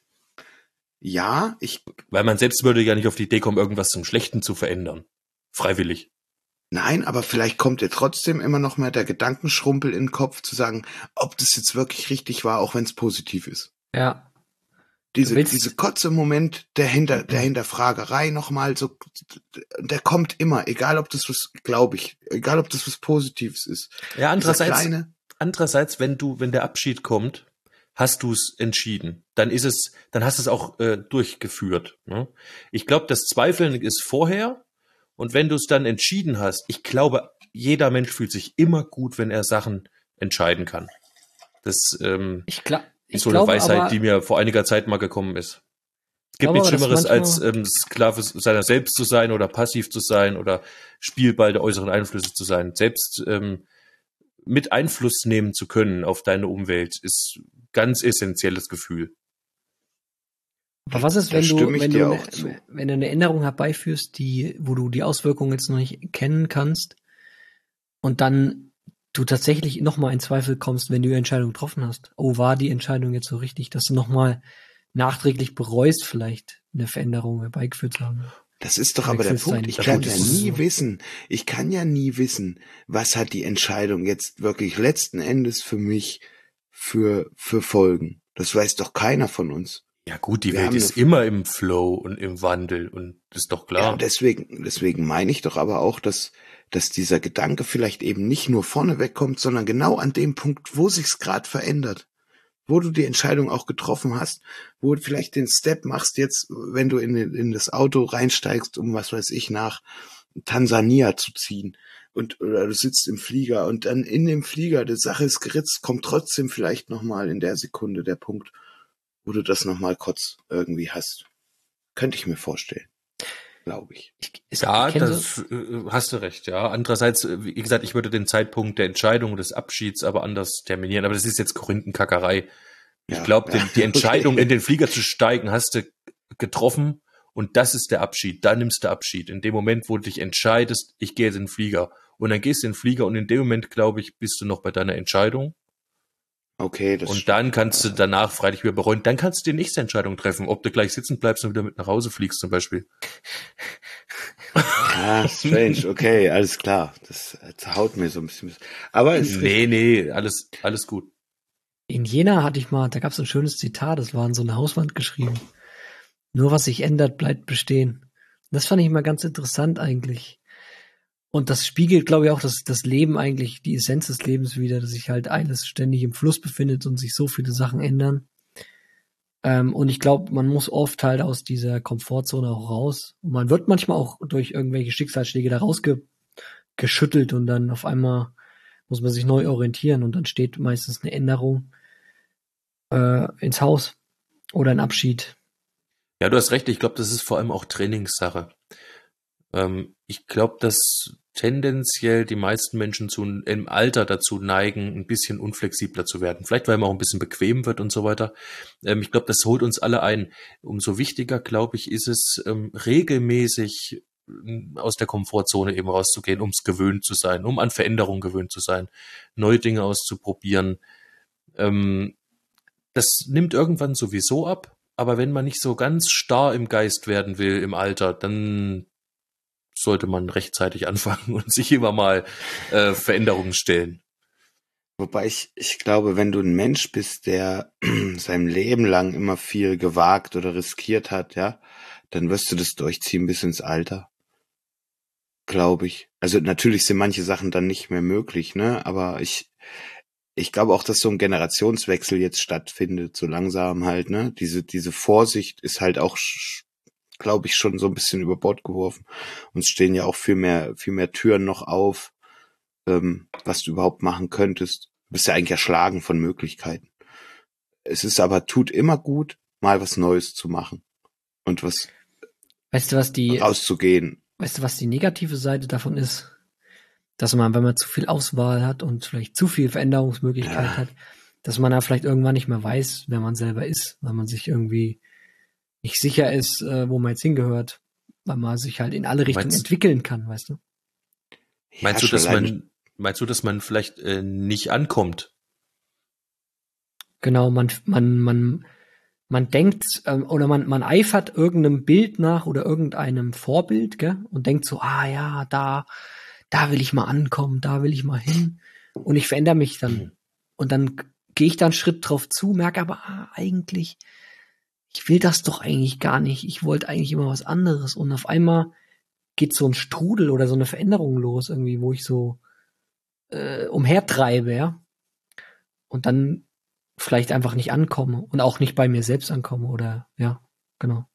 Ja, ich, Weil man selbst würde ja nicht auf die Idee kommen, irgendwas zum Schlechten zu verändern. Freiwillig. nein, aber vielleicht kommt dir trotzdem immer noch mal der Gedankenschrumpel in den Kopf zu sagen, ob das jetzt wirklich richtig war, auch wenn es positiv ist. Ja. Diese, willst- diese kurze Moment der Hinter, der Hinterfragerei nochmal so, der kommt immer, egal ob das was, glaube ich, egal ob das was Positives ist. Ja, Dieser andererseits, kleine, andererseits, wenn du, wenn der Abschied kommt, hast du es entschieden. Dann ist es, dann hast du es auch äh, durchgeführt. Ne? Ich glaube, das Zweifeln ist vorher. Und wenn du es dann entschieden hast, ich glaube, jeder Mensch fühlt sich immer gut, wenn er Sachen entscheiden kann. Das ähm, Ich, gla ich ist so eine glaube Weisheit, aber, die mir vor einiger Zeit mal gekommen ist. Es gibt glaube nichts aber, dass Schlimmeres, als manchmal- ähm, Sklave seiner selbst zu sein oder passiv zu sein oder Spielball der äußeren Einflüsse zu sein. Selbst ähm, mit Einfluss nehmen zu können auf deine Umwelt ist ganz essentielles Gefühl. aber was ist, Da wenn du, stimme ich wenn dir du, auch zu. eine, wenn du eine Änderung herbeiführst, die, wo du die Auswirkungen jetzt noch nicht kennen kannst und dann du tatsächlich nochmal in Zweifel kommst, wenn du die Entscheidung getroffen hast. Oh, war die Entscheidung jetzt so richtig, dass du nochmal nachträglich bereust, vielleicht eine Veränderung herbeigeführt zu haben? das ist doch aber der Wechselst Punkt. dein- Ich Ja, kann gut, ja das ist nie so. wissen, ich kann ja nie wissen, was hat die Entscheidung jetzt wirklich letzten Endes für mich für, für Folgen. Das weiß doch keiner von uns. Ja gut, die Wir Welt haben ist eine- immer im Flow und im Wandel und ist doch Ja, klar. deswegen, deswegen meine ich doch aber auch, dass, dass dieser Gedanke vielleicht eben nicht nur vorne wegkommt, sondern genau an dem Punkt, wo sich's gerade verändert. Wo du die Entscheidung auch getroffen hast, wo du vielleicht den Step machst jetzt, wenn du in, den- in das Auto reinsteigst, um was weiß ich, nach Tansania zu ziehen. Und, oder du sitzt im Flieger und dann in dem Flieger, die Sache ist geritzt, kommt trotzdem vielleicht nochmal in der Sekunde der Punkt, wo du das nochmal kurz irgendwie hast. Könnte ich mir vorstellen. Glaube ich. Ich, ich, Ja, ich kenn das äh, hast du recht, ja. Andererseits, äh, wie gesagt, ich würde den Zeitpunkt der Entscheidung des Abschieds aber anders terminieren, aber das ist jetzt Korinthenkackerei. Ich Ja, glaube, ja, die Entscheidung, okay. in den Flieger zu steigen, hast du getroffen und das ist der Abschied. Da nimmst du Abschied. In dem Moment, wo du dich entscheidest, ich gehe jetzt in den Flieger. Und dann gehst du in den Flieger und in dem Moment, glaube ich, bist du noch bei deiner Entscheidung. Okay, das Und dann kannst du danach freilich wieder bereuen. Dann kannst du die nächste Entscheidung treffen, ob du gleich sitzen bleibst und wieder mit nach Hause fliegst zum Beispiel. Ah, strange, okay, alles klar. Das haut mir so ein bisschen. Aber es ist Nee, nee, alles, alles gut. In Jena hatte ich mal, da gab es ein schönes Zitat, das war an so eine Hauswand geschrieben. Nur was sich ändert, bleibt bestehen. Das fand ich mal ganz interessant eigentlich. Und das spiegelt, glaube ich, auch das, das Leben eigentlich, die Essenz des Lebens wieder, dass sich halt alles ständig im Fluss befindet und sich so viele Sachen ändern. Ähm, und ich glaube, man muss oft halt aus dieser Komfortzone auch raus. Und man wird manchmal auch durch irgendwelche Schicksalsschläge da rausgeschüttelt und dann auf einmal muss man sich neu orientieren und dann steht meistens eine Änderung äh, ins Haus oder ein Abschied. Ja, du hast recht. Ich glaube, das ist vor allem auch Trainingssache. Ähm, ich glaube, dass tendenziell die meisten Menschen zu, im Alter dazu neigen, ein bisschen unflexibler zu werden. Vielleicht, weil man auch ein bisschen bequem wird und so weiter. Ähm, ich glaube, das holt uns alle ein. Umso wichtiger, glaube ich, ist es, ähm, regelmäßig ähm, aus der Komfortzone eben rauszugehen, um es gewöhnt zu sein, um an Veränderungen gewöhnt zu sein, neue Dinge auszuprobieren. Ähm, das nimmt irgendwann sowieso ab, aber wenn man nicht so ganz starr im Geist werden will im Alter, dann sollte man rechtzeitig anfangen und sich immer mal äh, Veränderungen stellen. Wobei ich, ich glaube, wenn du ein Mensch bist, der sein Leben lang immer viel gewagt oder riskiert hat, ja, dann wirst du das durchziehen bis ins Alter. Glaube ich. Also natürlich sind manche Sachen dann nicht mehr möglich, ne, aber ich, ich glaube auch, dass so ein Generationswechsel jetzt stattfindet, so langsam halt, ne, diese, diese Vorsicht ist halt auch, glaube ich, schon so ein bisschen über Bord geworfen. Uns stehen ja auch viel mehr, viel mehr Türen noch auf, ähm, was du überhaupt machen könntest. Du bist ja eigentlich erschlagen von Möglichkeiten. Es ist aber, tut immer gut, mal was Neues zu machen und was Weißt du, was die, rauszugehen. weißt du, was die negative Seite davon ist? Dass man, wenn man zu viel Auswahl hat und vielleicht zu viel Veränderungsmöglichkeit Ja. hat, dass man da vielleicht irgendwann nicht mehr weiß, wer man selber ist, weil man sich irgendwie nicht sicher ist, äh, wo man jetzt hingehört, weil man sich halt in alle Richtungen Meinst- entwickeln kann, weißt du? Meinst Ja, du, dass schon allein- man, meinst du, dass man vielleicht äh, nicht ankommt? Genau, man, man, man, man denkt ähm, oder man, man eifert irgendeinem Bild nach oder irgendeinem Vorbild, gell? Und denkt so, ah ja, da, da will ich mal ankommen, da will ich mal hin. Und ich verändere mich dann. Mhm. Und dann gehe ich da einen Schritt drauf zu, merke aber, ah, eigentlich, ich will das doch eigentlich gar nicht. Ich wollte eigentlich immer was anderes. Und auf einmal geht so ein Strudel oder so eine Veränderung los, irgendwie, wo ich so äh, umhertreibe, ja. Und dann vielleicht einfach nicht ankomme und auch nicht bei mir selbst ankomme oder ja, genau.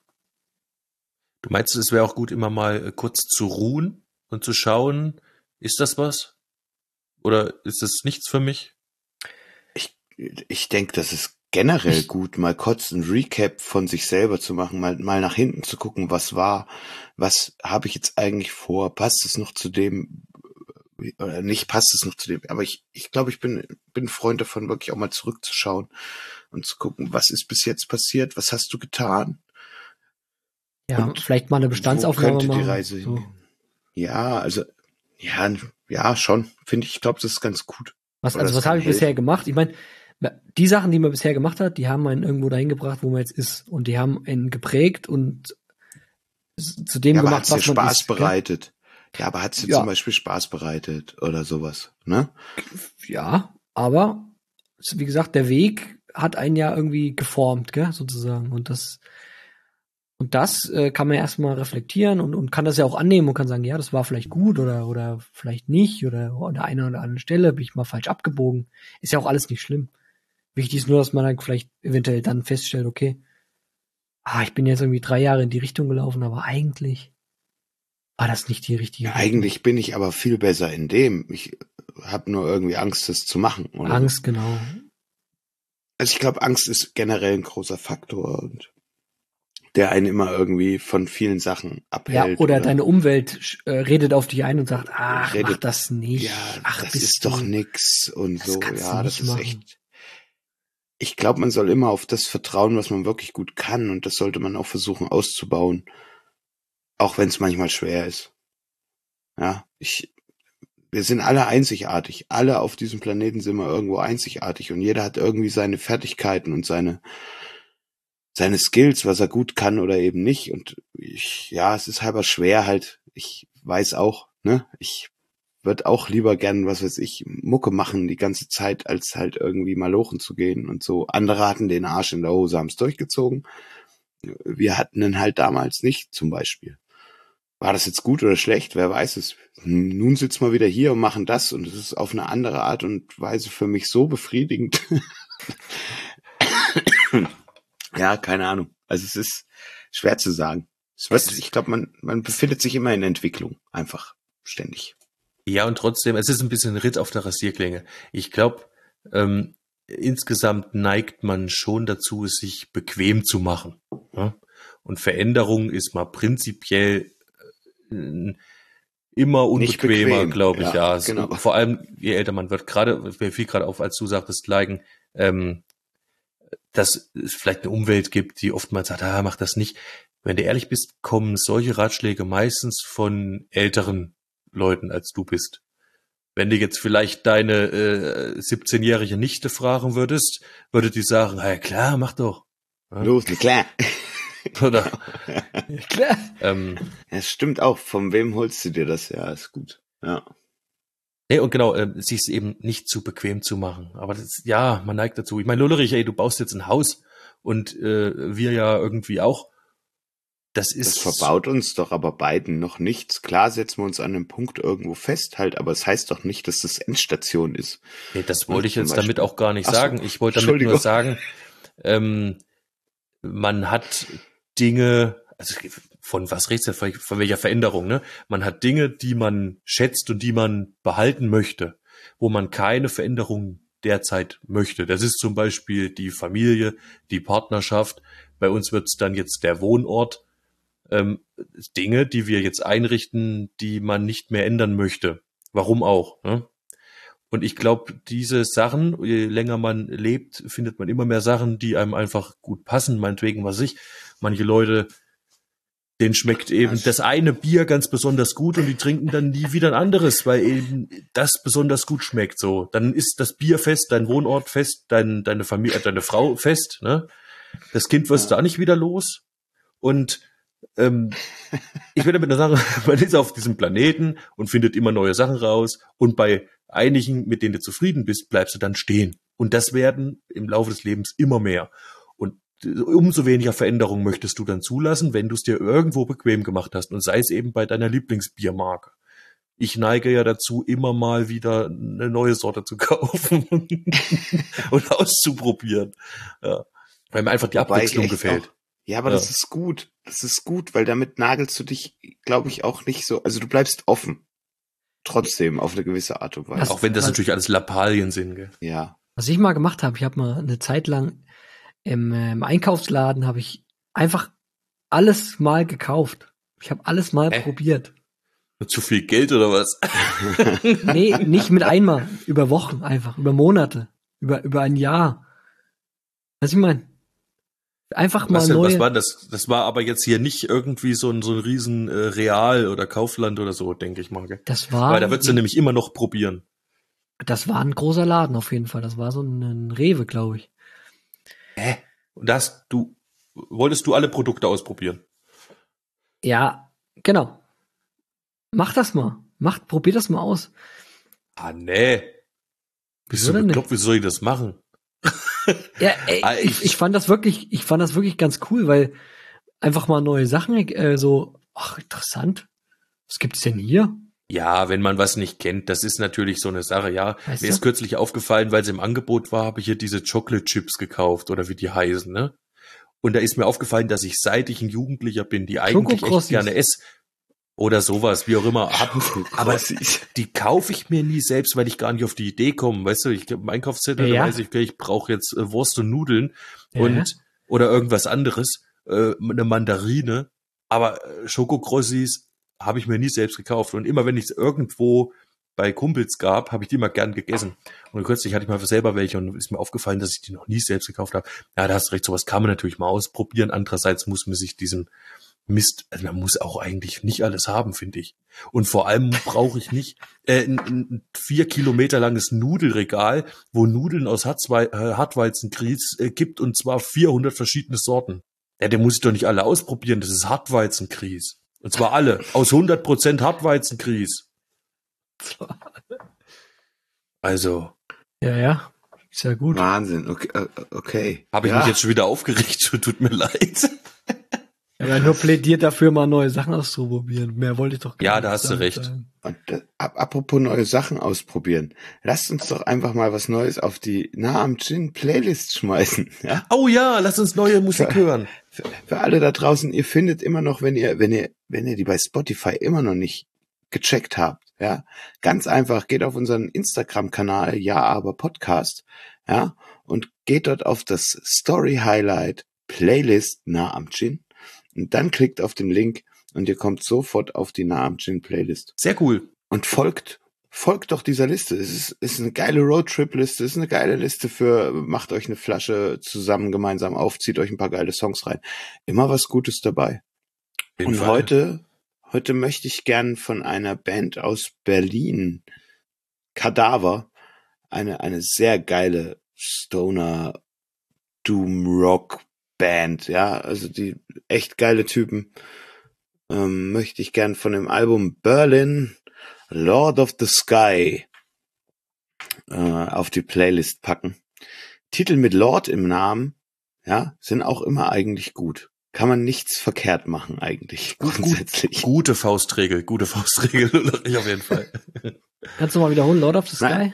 Du meinst, es wäre auch gut, immer mal äh, kurz zu ruhen und zu schauen, ist das was? Oder ist das nichts für mich? Ich, ich denke, das ist generell gut, mal kurz ein Recap von sich selber zu machen, mal, mal nach hinten zu gucken, was war, was habe ich jetzt eigentlich vor, passt es noch zu dem, oder nicht passt es noch zu dem, aber ich, ich glaube, ich bin, bin ein Freund davon, wirklich auch mal zurückzuschauen und zu gucken, was ist bis jetzt passiert, was hast du getan? Ja, Und vielleicht mal eine Wo Bestandsaufnahme könnte machen. die Reise so. hingehen? Ja, also, ja, ja, schon, finde ich, ich glaube, das ist ganz gut. Was, Oder also das was kann habe ich helfen. bisher gemacht? Ich meine, die Sachen, die man bisher gemacht hat, die haben einen irgendwo dahin gebracht, wo man jetzt ist. Und die haben einen geprägt und s- zu dem Ja, aber gemacht, hat's dir was man Spaß ist. gell? bereitet? Ja, aber hat's dir Ja. zum Beispiel Spaß bereitet oder sowas, ne? Ja, aber wie gesagt, der Weg hat einen ja irgendwie geformt, gell, sozusagen. Und das, und das äh, kann man ja erstmal reflektieren und, und kann das ja auch annehmen und kann sagen, ja, das war vielleicht gut oder, oder vielleicht nicht oder an der einen oder anderen Stelle bin ich mal falsch abgebogen. Ist ja auch alles nicht schlimm. Wichtig ist nur, dass man dann vielleicht eventuell dann feststellt, okay, ah, ich bin jetzt irgendwie drei Jahre in die Richtung gelaufen, aber eigentlich war das nicht die richtige Ja, Richtung. eigentlich bin ich aber viel besser in dem. Ich habe nur irgendwie Angst, das zu machen. Oder? Angst, genau. Also ich glaube, Angst ist generell ein großer Faktor und der einen immer irgendwie von vielen Sachen Ja, abhält. oder, deine Umwelt äh, redet auf dich ein und sagt, ach, Redet- mach das nicht. Ja, ach, das bist ist du- doch nix und das so. kannst du Ja, das nicht ist machen. echt. Ich glaube, man soll immer auf das vertrauen, was man wirklich gut kann und das sollte man auch versuchen auszubauen. Auch wenn es manchmal schwer ist. Ja, ich, wir sind alle einzigartig. Alle auf diesem Planeten sind wir irgendwo einzigartig und jeder hat irgendwie seine Fertigkeiten und seine, seine Skills, was er gut kann oder eben nicht. Und ich, ja, es ist halber schwer halt. Ich weiß auch, ne, ich würde auch lieber gern, was weiß ich, Mucke machen die ganze Zeit, als halt irgendwie malochen zu gehen und so. Andere hatten den Arsch in der Hose, haben es durchgezogen. Wir hatten ihn halt damals nicht, zum Beispiel. War das jetzt gut oder schlecht? Wer weiß es. Nun sitzen wir wieder hier und machen das und es ist auf eine andere Art und Weise für mich so befriedigend. Ja, keine Ahnung. Also es ist schwer zu sagen. Es wird, ich glaube, man, man befindet sich immer in Entwicklung. Einfach ständig. Ja, und trotzdem, es ist ein bisschen Ritt auf der Rasierklinge. Ich glaube, ähm, insgesamt neigt man schon dazu, es sich bequem zu machen. Ja? Und Veränderung ist mal prinzipiell äh, immer Nicht unbequemer, bequem, glaube ich. ja, Ja, Es- genau. Vor allem, je älter man wird, gerade, mir fiel gerade auf, als du sagtest, Leigen, ähm, dass es vielleicht eine Umwelt gibt, die oftmals sagt, ah, mach das nicht. Wenn du ehrlich bist, kommen solche Ratschläge meistens von älteren Leuten, als du bist. Wenn du jetzt vielleicht deine äh, siebzehnjährige Nichte fragen würdest, würde die sagen, ja klar, mach doch. Ja? Los, na klar. Oder, Klar. ähm, Ja, es stimmt auch. Von wem holst du dir das? Ja, ist gut. Ja. nee, und genau, äh, sich eben nicht zu bequem zu machen. Aber das, ja, man neigt dazu. Ich meine, Lullerich, ey, du baust jetzt ein Haus und äh, wir ja irgendwie auch. Das ist Das verbaut uns doch aber beiden noch nichts. Klar setzen wir uns an einem Punkt irgendwo fest halt, aber es heißt doch nicht, dass das Endstation ist. Nee, das wollte ich Zum jetzt Beispiel. damit auch gar nicht Ach so, sagen. Ich wollte damit nur Entschuldigung. sagen, ähm, man hat Dinge, also von was redest du, von von welcher Veränderung, ne? Man hat Dinge, die man schätzt und die man behalten möchte, wo man keine Veränderung derzeit möchte. Das ist zum Beispiel die Familie, die Partnerschaft. Bei uns wird es dann jetzt der Wohnort. Ähm, Dinge, die wir jetzt einrichten, die man nicht mehr ändern möchte. Warum auch? Ne? Und ich glaube, diese Sachen, je länger man lebt, findet man immer mehr Sachen, die einem einfach gut passen. Meinetwegen, was ich, manche Leute, denen schmeckt eben Das- das eine Bier ganz besonders gut und die trinken dann nie wieder ein anderes, weil eben das besonders gut schmeckt. So, dann ist das Bier fest, dein Wohnort fest, dein, deine Familie, äh, deine Frau fest. Ne? Das Kind wirst du auch nicht wieder los. Und ähm, ich will damit nur sagen, man ist auf diesem Planeten und findet immer neue Sachen raus und bei einigen, mit denen du zufrieden bist, bleibst du dann stehen. Und das werden im Laufe des Lebens immer mehr. Und umso weniger Veränderung möchtest du dann zulassen, wenn du es dir irgendwo bequem gemacht hast und sei es eben bei deiner Lieblingsbiermarke. Ich neige ja dazu, immer mal wieder eine neue Sorte zu kaufen und auszuprobieren. Ja. Weil mir einfach die Wobei ich Abwechslung echt gefällt. Auch, ja, aber Ja. das ist gut. Das ist gut, weil damit nagelst du dich, glaube ich, auch nicht so. Also du bleibst offen. Trotzdem, auf eine gewisse Art und Weise. Das- Auch wenn das was- natürlich alles Lappalien sind, gell? Ja. Was ich mal gemacht habe, ich habe mal eine Zeit lang im, äh, im Einkaufsladen habe ich einfach alles mal gekauft. Ich habe alles mal Hä? probiert. Zu viel Geld oder was? Nee, nicht mit einmal, über Wochen einfach, über Monate, über über ein Jahr. Was ich meine? Einfach mal Was, denn, was neue. war das? Das war aber jetzt hier nicht irgendwie so ein, so ein riesen äh, Real oder Kaufland oder so, denke ich mal. Gell? Das war Weil da würdest du nämlich immer noch probieren. das war ein großer Laden auf jeden Fall. Das war so ein, ein Rewe, glaube ich. Hä? Und das, du, wolltest du alle Produkte ausprobieren? Ja, genau. Mach das mal. Macht, probier das mal aus. Ah, nee. Bist Wieso du denn bekloppt, wie soll ich das machen? Ja, ey, Ah, ich, ich- ich fand das wirklich, ich fand das wirklich ganz cool, weil einfach mal neue Sachen, äh, so, ach, interessant. Was gibt's denn hier? Ja, wenn man was nicht kennt, das ist natürlich so eine Sache, ja. Weißt Mir du? ist kürzlich aufgefallen, weil es im Angebot war, habe ich hier diese Chocolate Chips gekauft oder wie die heißen, ne? Und da ist mir aufgefallen, dass ich seit ich ein Jugendlicher bin, die eigentlich echt Schokokrossis. gerne esse oder sowas, wie auch immer, hab, aber Krossis. die kaufe ich mir nie selbst, weil ich gar nicht auf die Idee komme, weißt du, ich gebe einen Einkaufszettel, Ja. da weiß ich, okay, ich brauche jetzt äh, Wurst und Nudeln Ja. und oder irgendwas anderes, äh, eine Mandarine, aber äh, Schokokrossis habe ich mir nie selbst gekauft und immer wenn ich es irgendwo bei Kumpels gab, habe ich die immer gern gegessen. Und kürzlich hatte ich mal selber welche und ist mir aufgefallen, dass ich die noch nie selbst gekauft habe. Ja, da hast du recht, sowas kann man natürlich mal ausprobieren. Andererseits muss man sich diesen Mist, also man muss auch eigentlich nicht alles haben, finde ich. Und vor allem brauche ich nicht äh, ein, ein vier Kilometer langes Nudelregal, wo Nudeln aus Hartzwei äh, Hartweizengrieß äh, gibt und zwar vierhundert verschiedene Sorten. Ja, der muss ich doch nicht alle ausprobieren, das ist Hartweizengrieß. Und zwar alle, aus hundert Prozent Hartweizengrieß. Also, Ja, ja. Ist ja gut. Wahnsinn, okay. äh, okay. habe ich ja. mich jetzt schon wieder aufgeregt, tut mir leid. Ich habe ja nur plädiert dafür, mal neue Sachen auszuprobieren. Mehr wollte ich doch gar Ja, nicht da hast du damit recht. sagen. Und, äh, ap- apropos neue Sachen ausprobieren. Lasst uns doch einfach mal was Neues auf die Nah am Gin Playlist schmeißen. Ja? Oh ja, lass uns neue Musik Ja. hören. Für, für alle da draußen, ihr findet immer noch, wenn ihr, wenn ihr, wenn ihr die bei Spotify immer noch nicht gecheckt habt, ja, ganz einfach, geht auf unseren Instagram-Kanal, ja, aber Podcast, ja, und geht dort auf das Story-Highlight Playlist Nah am Gin und dann klickt auf den Link und ihr kommt sofort auf die Nah am Gin Playlist Sehr cool. und folgt, folgt doch dieser Liste. Es ist, ist eine geile Roadtrip-Liste, es ist eine geile Liste für, macht euch eine Flasche zusammen gemeinsam auf, zieht euch ein paar geile Songs rein. Immer was Gutes dabei. Auf jeden Und Fall. heute, heute möchte ich gern von einer Band aus Berlin, Kadaver, eine, eine sehr geile Stoner Doom Rock Band, ja, also die echt geile Typen, ähm, möchte ich gern von dem Album Berlin Lord of the Sky äh, auf die Playlist packen. Titel mit Lord im Namen, ja, sind auch immer eigentlich gut. Kann man nichts verkehrt machen eigentlich, Gut, gut. grundsätzlich. Gute Faustregel, gute Faustregel, Ulrich, auf jeden Fall. Kannst du mal wiederholen, Lord of the Sky? Nein.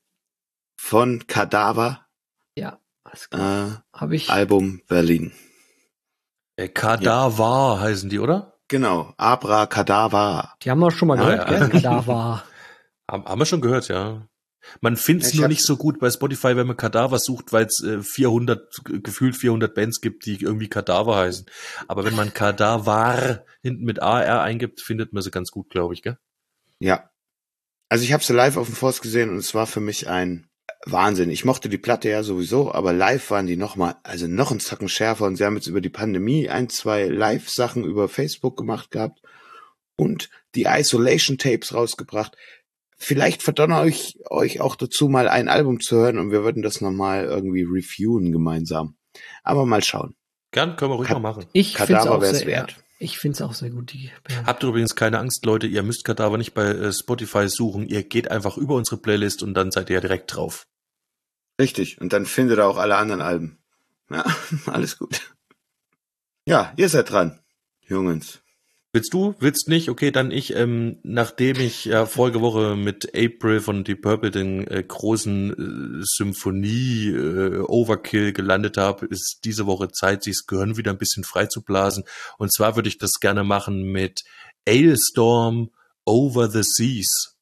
Von Kadaver, Ja, alles klar. äh, Habe ich. Album Berlin. Äh, Kadaver heißen die, oder? Genau, Abra Kadaver. Die haben wir schon mal Ah, gehört, ja. gell? Kadaver. Haben, haben wir schon gehört, ja. Man findet es Ich nur hab- nicht so gut bei Spotify, wenn man Kadaver sucht, weil es äh, vierhundert, gefühlt vierhundert Bands gibt, die irgendwie Kadaver heißen. Aber wenn man Kadaver hinten mit A R eingibt, findet man sie ganz gut, glaube ich, gell? Ja. Also ich habe sie live auf dem Forst gesehen und es war für mich ein Wahnsinn. Ich mochte die Platte ja sowieso, aber live waren die noch mal, also noch einen Zacken schärfer und sie haben jetzt über die Pandemie ein, zwei Live-Sachen über Facebook gemacht gehabt und die Isolation-Tapes rausgebracht. Vielleicht verdonner ich euch auch dazu, mal ein Album zu hören und wir würden das nochmal irgendwie reviewen gemeinsam. Aber mal schauen. Gern, können wir ruhig Ka- mal machen. Ich finde es Kadaver auch wär's sehr, wert. ja, ich finde es auch sehr gut, die Band. Habt ihr übrigens keine Angst, Leute, ihr müsst Kadaver nicht bei äh, Spotify suchen. Ihr geht einfach über unsere Playlist und dann seid ihr ja direkt drauf. Richtig. Und dann findet ihr auch alle anderen Alben. Ja, alles gut. Ja, ihr seid dran, Jungens. Willst du? Willst nicht? Okay, dann ich. Ähm, nachdem ich ja vorige Woche mit April von Deep Purple den äh, großen äh, Symphonie äh, Overkill gelandet habe, ist diese Woche Zeit, sich das Gehirn wieder ein bisschen freizublasen. Und zwar würde ich das gerne machen mit Ailstorm Over the Seas.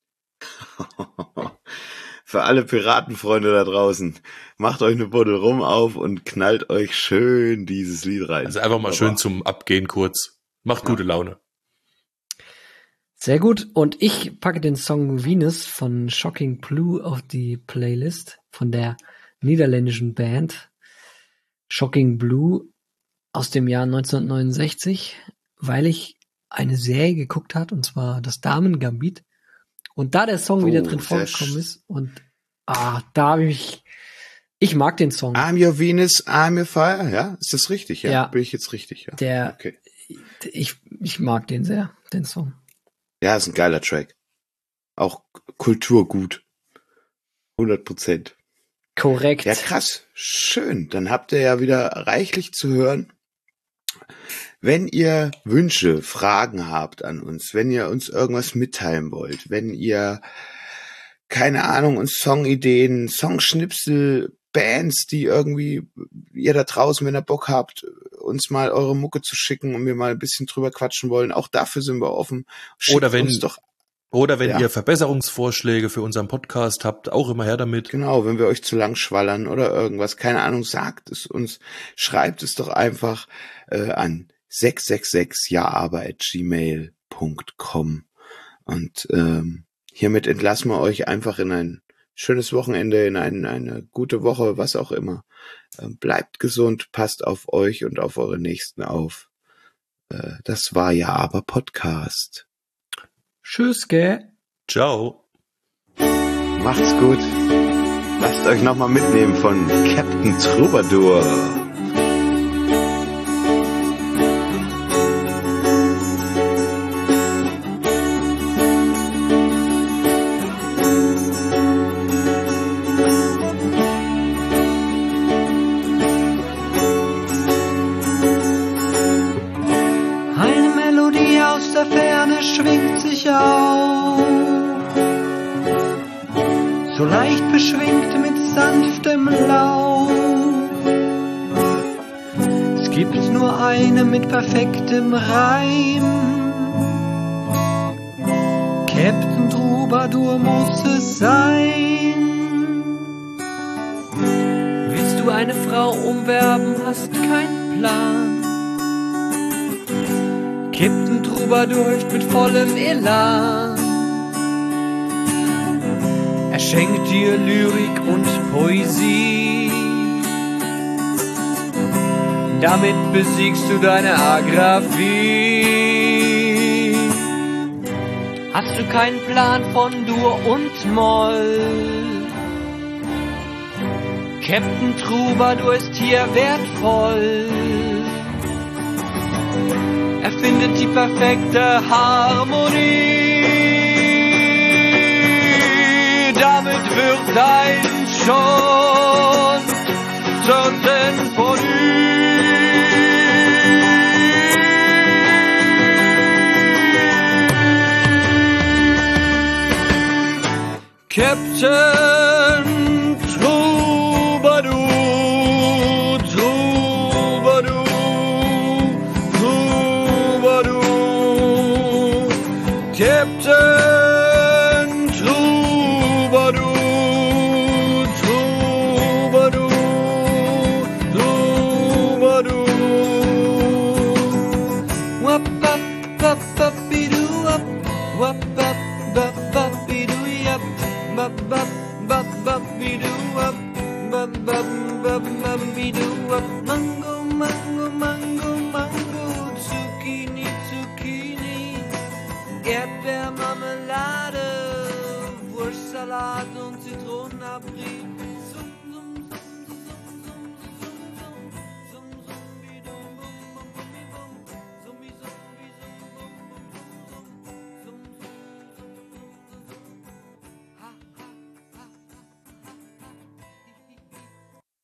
Für alle Piratenfreunde da draußen, macht euch eine Buddel rum auf und knallt euch schön dieses Lied rein. Also einfach mal Aber schön zum Abgehen kurz. Macht Ja. gute Laune. Sehr gut. Und ich packe den Song Venus von Shocking Blue auf die Playlist von der niederländischen Band Shocking Blue aus dem Jahr neunzehnhundertneunundsechzig, weil ich eine Serie geguckt hat, und zwar das Damen Gambit. Und da der Song Oh, wieder drin sehr vorgekommen sch- ist und ah, da habe ich, ich mag den Song. I'm your Venus, I'm your fire, ja? Ist das richtig? Ja. Ja. Bin ich jetzt richtig, ja? Der, Okay. ich, ich mag den sehr, den Song. Ja, ist ein geiler Track. Auch Kulturgut. hundert Prozent. Korrekt. Ja, krass. Schön. Dann habt ihr ja wieder reichlich zu hören. Wenn ihr Wünsche, Fragen habt an uns, wenn ihr uns irgendwas mitteilen wollt, wenn ihr, keine Ahnung, uns Songideen, Songschnipsel, Bands, die irgendwie ihr da draußen, wenn ihr Bock habt, uns mal eure Mucke zu schicken und wir mal ein bisschen drüber quatschen wollen, auch dafür sind wir offen. Schickt Oder wenn, uns doch, oder wenn ja. ihr Verbesserungsvorschläge für unseren Podcast habt, auch immer her damit. Genau, wenn wir euch zu lang schwallern oder irgendwas, keine Ahnung, sagt es uns, schreibt es doch einfach äh, an sechs sechs sechs ja aber at gmail punkt com und ähm, hiermit entlassen wir euch einfach in ein schönes Wochenende, in ein, eine gute Woche, was auch immer. Ähm, bleibt gesund, passt auf euch und auf eure Nächsten auf. Äh, das war ja aber Podcast. Tschüss, gell? Ciao. Macht's gut. Lasst euch nochmal mitnehmen von Captain Troubadour. Eine Melodie aus der Ferne schwingt sich auf, so leicht beschwingt mit sanftem Lauf. Es gibt nur eine mit perfektem Reim, Captain Troubadour muss es sein. Willst du eine Frau umwerben, hast keinen Plan. Captain Troubadour hilft mit vollem Elan. Er schenkt dir Lyrik und Poesie. Damit besiegst du deine Agraphie. Hast du keinen Plan von Dur und Moll? Captain Troubadour ist hier wertvoll. Er findet die perfekte Harmonie. Damit wird dein Schon zur Sinfonie. Captain Troubadour, Troubadour, Troubadour, Captain Troubadour, Troubadour, Troubadour. Wap wap wap wap bidoo wap, wap wap wap wap bidoo yap, wap wap wap wap bidoo wap, wap wap wap wap bidoo wap. Mango, mango, mango, mango, Zucchini, Zucchini, Erdbeermarmelade, Wurstsalat und Zitronenabrieb.